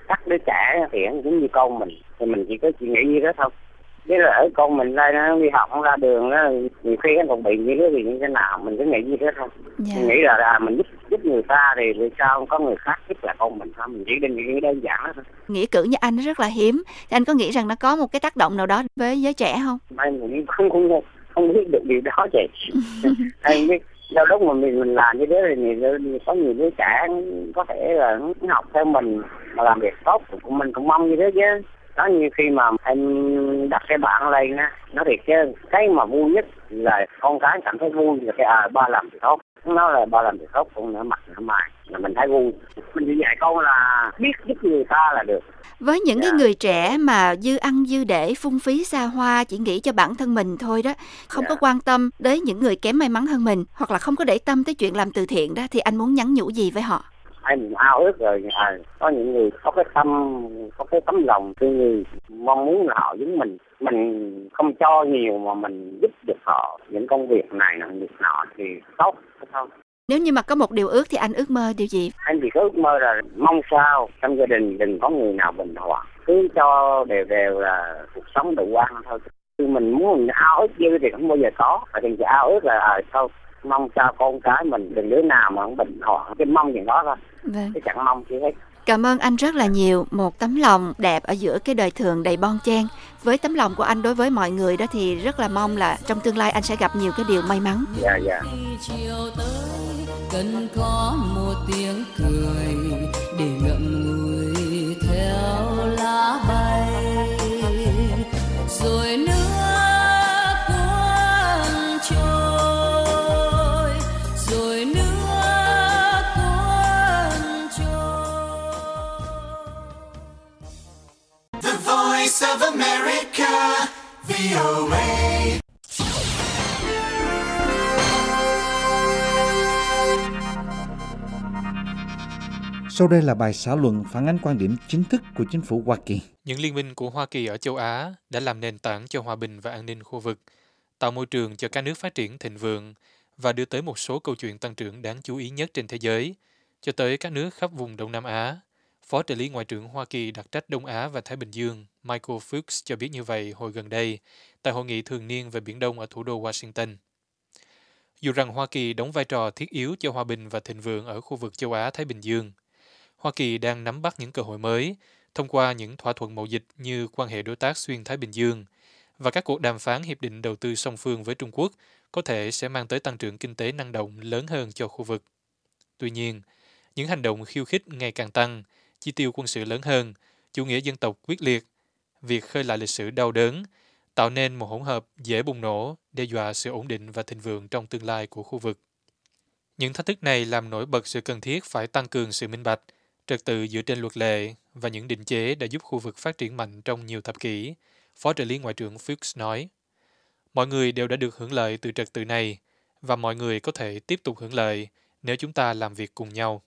các đứa trẻ thì nó cũng như con mình, thì mình chỉ có chỉ nghĩ như đó thôi. Chứ là ở con mình đây nó đi học, nó ra đường đó, nhiều khi nó còn bị như thế gì như thế nào, mình cứ nghĩ như thế thôi. Yeah. Mình nghĩ là, là mình giúp giúp người ta thì vì sao không có người khác giúp là con mình thôi, mình chỉ định nghĩ đơn giản đó thôi. Nghĩa cử như anh nó rất là hiếm, thì anh có nghĩ rằng nó có một cái tác động nào đó với giới trẻ không? Mình không không không biết được điều đó chị. Anh biết đâu lúc mà mình mình làm như thế thì có nhiều đứa trẻ có thể là nó học theo mình mà làm việc tốt, của mình cũng mong như thế chứ. Đó, như khi mà em đặt cái bảng lên á, nó thiệt chứ cái mà vui nhất là con cái cảm thấy vui là cái à, ba làm việc tốt, nó là ba làm việc tốt cũng nở mặt nở mày là mình thấy vui. Mình chỉ dạy con là biết giúp người ta là được. Với những Yeah. cái người trẻ mà dư ăn dư để, phung phí xa hoa, chỉ nghĩ cho bản thân mình thôi đó, không Yeah. có quan tâm đến những người kém may mắn hơn mình, hoặc là không có để tâm tới chuyện làm từ thiện đó, thì anh muốn nhắn nhủ gì với họ? Em ao ước rồi, à, có những người có cái tâm, có cái tấm lòng thương người, mong muốn là họ giống mình. Mình không cho nhiều mà mình giúp được họ những công việc này là việc nọ thì tốt, không? Nếu như mà có một điều ước thì anh ước mơ điều gì? Anh chỉ có ước mơ là mong sao trong gia đình đừng có người nào bình hoạn, cứ cho đều đều là cuộc sống đủ ăn thôi. Khi mình muốn mình ao ước dư thì không bao giờ có, và thì chỉ ao ước là à, thôi mong cho con cái mình đừng đứa nào mà không bình hoạn, cái mong chuyện đó thôi. Vâng. Chứ chẳng mong gì hết. Cảm ơn anh rất là nhiều, một tấm lòng đẹp ở giữa cái đời thường đầy bon chen. Với tấm lòng của anh đối với mọi người đó thì rất là mong là trong tương lai anh sẽ gặp nhiều cái điều may mắn. Dạ dạ. Chiều tới cần có một tiếng cười để ngậm ngùi theo lá bay, rồi nước cuốn trôi, rồi nước cuốn trôi. The Voice of America, vê o a. Sau đây là bài xã luận phản ánh quan điểm chính thức của chính phủ Hoa Kỳ. Những liên minh của Hoa Kỳ ở châu Á đã làm nền tảng cho hòa bình và an ninh khu vực, tạo môi trường cho các nước phát triển thịnh vượng và đưa tới một số câu chuyện tăng trưởng đáng chú ý nhất trên thế giới, cho tới các nước khắp vùng Đông Nam Á. Phó trợ lý Ngoại trưởng Hoa Kỳ đặc trách Đông Á và Thái Bình Dương Michael Fuchs cho biết như vậy hồi gần đây tại hội nghị thường niên về Biển Đông ở thủ đô Washington. Dù rằng Hoa Kỳ đóng vai trò thiết yếu cho hòa bình và thịnh vượng ở khu vực châu Á-Thái Bình Dương, Hoa Kỳ đang nắm bắt những cơ hội mới thông qua những thỏa thuận mậu dịch như quan hệ đối tác xuyên Thái Bình Dương và các cuộc đàm phán hiệp định đầu tư song phương với Trung Quốc có thể sẽ mang tới tăng trưởng kinh tế năng động lớn hơn cho khu vực. Tuy nhiên, những hành động khiêu khích ngày càng tăng, chi tiêu quân sự lớn hơn, chủ nghĩa dân tộc quyết liệt, việc khơi lại lịch sử đau đớn, tạo nên một hỗn hợp dễ bùng nổ, đe dọa sự ổn định và thịnh vượng trong tương lai của khu vực. Những thách thức này làm nổi bật sự cần thiết phải tăng cường sự minh bạch, trật tự dựa trên luật lệ và những định chế đã giúp khu vực phát triển mạnh trong nhiều thập kỷ, Phó trợ lý Ngoại trưởng Fuchs nói. Mọi người đều đã được hưởng lợi từ trật tự này, và mọi người có thể tiếp tục hưởng lợi nếu chúng ta làm việc cùng nhau.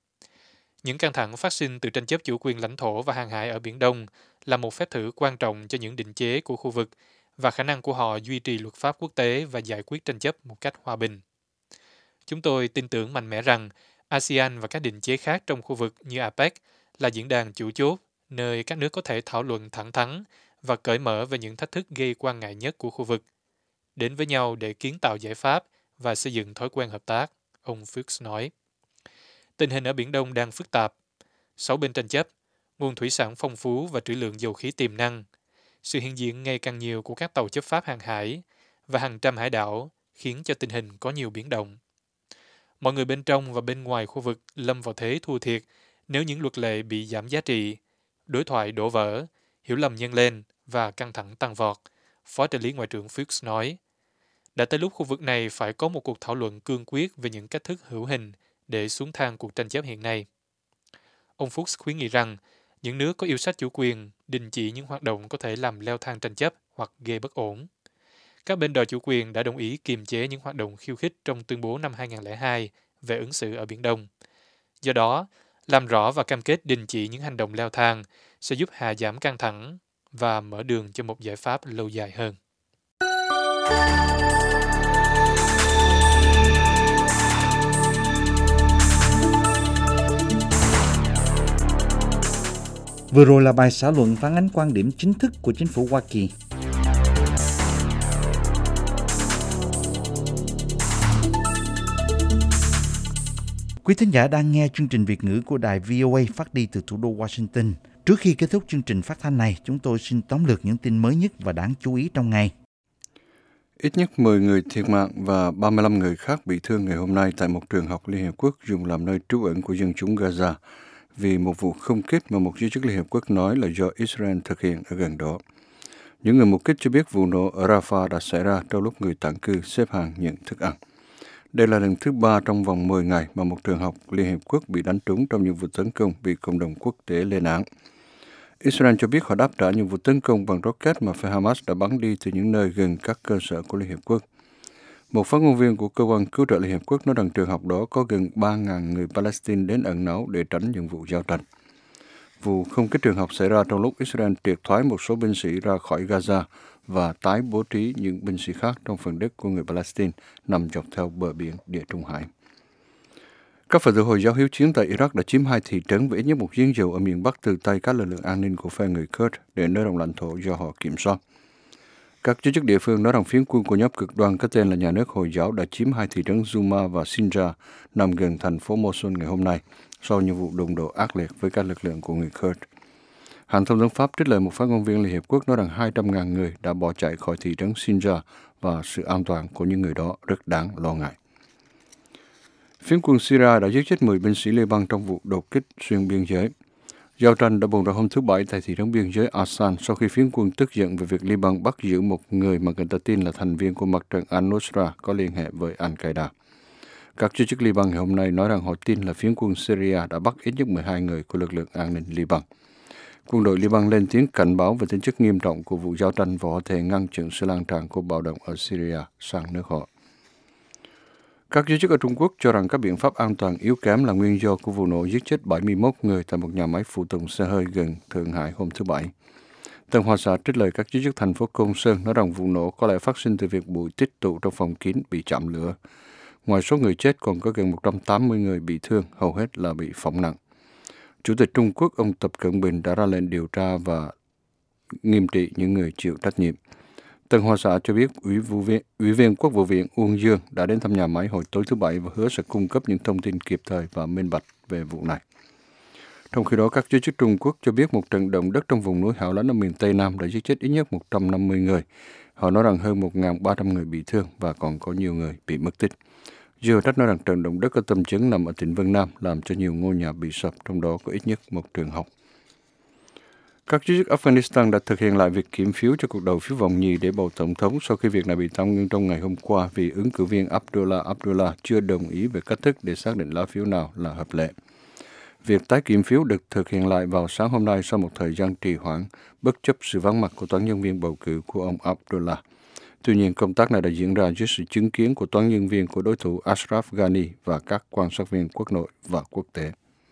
Những căng thẳng phát sinh từ tranh chấp chủ quyền lãnh thổ và hàng hải ở Biển Đông là một phép thử quan trọng cho những định chế của khu vực và khả năng của họ duy trì luật pháp quốc tế và giải quyết tranh chấp một cách hòa bình. Chúng tôi tin tưởng mạnh mẽ rằng a sê an và các định chế khác trong khu vực như a pếch là diễn đàn chủ chốt, nơi các nước có thể thảo luận thẳng thắn và cởi mở về những thách thức gây quan ngại nhất của khu vực, đến với nhau để kiến tạo giải pháp và xây dựng thói quen hợp tác, ông Fuchs nói. Tình hình ở Biển Đông đang phức tạp, sáu bên tranh chấp, nguồn thủy sản phong phú và trữ lượng dầu khí tiềm năng, sự hiện diện ngày càng nhiều của các tàu chấp pháp hàng hải và hàng trăm hải đảo khiến cho tình hình có nhiều biến động. Mọi người bên trong và bên ngoài khu vực lâm vào thế thua thiệt nếu những luật lệ bị giảm giá trị, đối thoại đổ vỡ, hiểu lầm nhân lên và căng thẳng tăng vọt, Phó trợ lý Ngoại trưởng Fuchs nói. Đã tới lúc khu vực này phải có một cuộc thảo luận cương quyết về những cách thức hữu hình để xuống thang cuộc tranh chấp hiện nay. Ông Fuchs khuyến nghị rằng những nước có yêu sách chủ quyền đình chỉ những hoạt động có thể làm leo thang tranh chấp hoặc gây bất ổn. Các bên đòi chủ quyền đã đồng ý kiềm chế những hoạt động khiêu khích trong tuyên bố năm hai không không hai về ứng xử ở Biển Đông. Do đó, làm rõ và cam kết đình chỉ những hành động leo thang sẽ giúp hạ giảm căng thẳng và mở đường cho một giải pháp lâu dài hơn. Vừa rồi là bài xã luận phản ánh quan điểm chính thức của chính phủ Hoa Kỳ. Quý thính giả đang nghe chương trình Việt ngữ của đài vê o a phát đi từ thủ đô Washington. Trước khi kết thúc chương trình phát thanh này, chúng tôi xin tóm lược những tin mới nhất và đáng chú ý trong ngày. Ít nhất mười người thiệt mạng và ba mươi lăm người khác bị thương ngày hôm nay tại một trường học Liên Hiệp Quốc dùng làm nơi trú ẩn của dân chúng Gaza vì một vụ không kích mà một giới chức Liên Hiệp Quốc nói là do Israel thực hiện ở gần đó. Những người mục kích cho biết vụ nổ ở Rafah đã xảy ra trong lúc người tản cư xếp hàng nhận thức ăn. Đây là lần thứ ba trong vòng mười ngày mà một trường học Liên Hiệp Quốc bị đánh trúng trong những vụ tấn công bị cộng đồng quốc tế lên án. Israel cho biết họ đáp trả những vụ tấn công bằng rocket mà phe Hamas đã bắn đi từ những nơi gần các cơ sở của Liên Hiệp Quốc. Một phát ngôn viên của cơ quan cứu trợ Liên Hiệp Quốc nói rằng trường học đó có gần ba nghìn người Palestine đến ẩn náu để tránh những vụ giao tranh. Vụ không kích trường học xảy ra trong lúc Israel triệt thoái một số binh sĩ ra khỏi Gaza và tái bố trí những binh sĩ khác trong phần đất của người Palestine nằm dọc theo bờ biển Địa Trung Hải. Các Phật tử Hồi giáo hiếu chiến tại Iraq đã chiếm hai thị trấn với ít nhất một giếng dầu ở miền Bắc từ tay các lực lượng an ninh của phe người Kurd để nới rộng lãnh thổ do họ kiểm soát. Các giới chức địa phương nói rằng phiến quân của nhóm cực đoan có tên là Nhà nước Hồi giáo đã chiếm hai thị trấn Zuma và Sinjar nằm gần thành phố Mosul ngày hôm nay sau những vụ đụng độ ác liệt với các lực lượng của người Kurd. Hãng thông tấn Pháp trích lời một phát ngôn viên Liên Hiệp Quốc nói rằng hai trăm nghìn người đã bỏ chạy khỏi thị trấn Sinjar và sự an toàn của những người đó rất đáng lo ngại. Phiến quân Syria đã giết chết mười binh sĩ Liban trong vụ đột kích xuyên biên giới. Giao tranh đã bùng ra hôm thứ Bảy tại thị trấn biên giới Asan sau khi phiến quân tức giận về việc Liban bắt giữ một người mà người ta tin là thành viên của mặt trận Al-Nusra có liên hệ với Al-Qaeda. Các giới chức Liban ngày hôm nay nói rằng họ tin là phiến quân Syria đã bắt ít nhất mười hai người của lực lượng an ninh Liban. Quân đội Liban lên tiếng cảnh báo về tính chất nghiêm trọng của vụ giao tranh và họ thề ngăn chặn sự lan tràn của bạo động ở Syria sang nước họ. Các giới chức ở Trung Quốc cho rằng các biện pháp an toàn yếu kém là nguyên do của vụ nổ giết chết bảy mươi mốt người tại một nhà máy phụ tùng xe hơi gần Thượng Hải hôm thứ Bảy. Tân Hoa Xã trích lời các giới chức thành phố Côn Sơn nói rằng vụ nổ có lẽ phát sinh từ việc bụi tích tụ trong phòng kín bị chạm lửa. Ngoài số người chết còn có gần một trăm tám mươi người bị thương, hầu hết là bị phỏng nặng. Chủ tịch Trung Quốc ông Tập Cận Bình đã ra lệnh điều tra và nghiêm trị những người chịu trách nhiệm. Tân Hoa Xã cho biết Ủy, vụ viên, Ủy viên Quốc vụ viện Uông Dương đã đến thăm nhà máy hồi tối thứ Bảy và hứa sẽ cung cấp những thông tin kịp thời và minh bạch về vụ này. Trong khi đó, các giới chức Trung Quốc cho biết một trận động đất trong vùng núi hẻo lánh ở miền Tây Nam đã giết chết ít nhất một trăm năm mươi người. Họ nói rằng hơn một nghìn ba trăm người bị thương và còn có nhiều người bị mất tích. Geotat nói rằng trận động đất có tâm chấn nằm ở tỉnh Vân Nam làm cho nhiều ngôi nhà bị sập, trong đó có ít nhất một trường học. Các giới chức Afghanistan đã thực hiện lại việc kiểm phiếu cho cuộc đầu phiếu vòng nhì để bầu tổng thống sau khi việc này bị tạm ngưng trong ngày hôm qua vì ứng cử viên Abdullah Abdullah chưa đồng ý về cách thức để xác định lá phiếu nào là hợp lệ. Việc tái kiểm phiếu được thực hiện lại vào sáng hôm nay sau một thời gian trì hoãn, bất chấp sự vắng mặt của toán nhân viên bầu cử của ông Abdullah. Tuy nhiên, công tác này đã diễn ra dưới sự chứng kiến của toán nhân viên của đối thủ Ashraf Ghani và các quan sát viên quốc nội và quốc tế.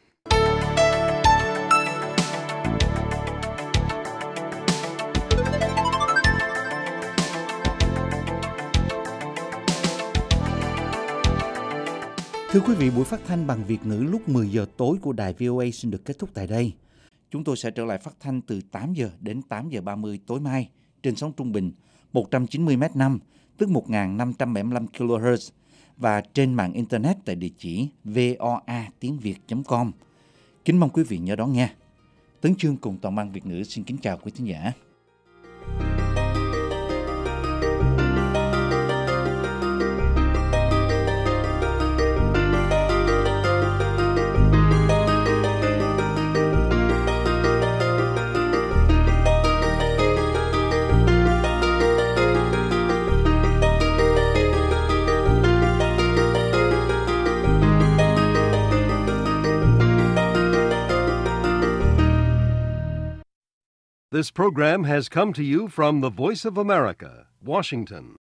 Thưa quý vị, buổi phát thanh bằng Việt ngữ lúc mười giờ tối của đài vê o a xin được kết thúc tại đây. Chúng tôi sẽ trở lại phát thanh từ tám giờ đến tám giờ ba mươi tối mai trên sóng trung bình một trăm chín mươi mét năm, tức một nghìn năm trăm bảy mươi lăm ki lô héc và trên mạng Internet tại địa chỉ voa tiếng việt chấm com. Kính mong quý vị nhớ đón nghe. Tấn Chương cùng toàn ban Việt ngữ xin kính chào quý thính giả. This program has come to you from the Voice of America, Washington.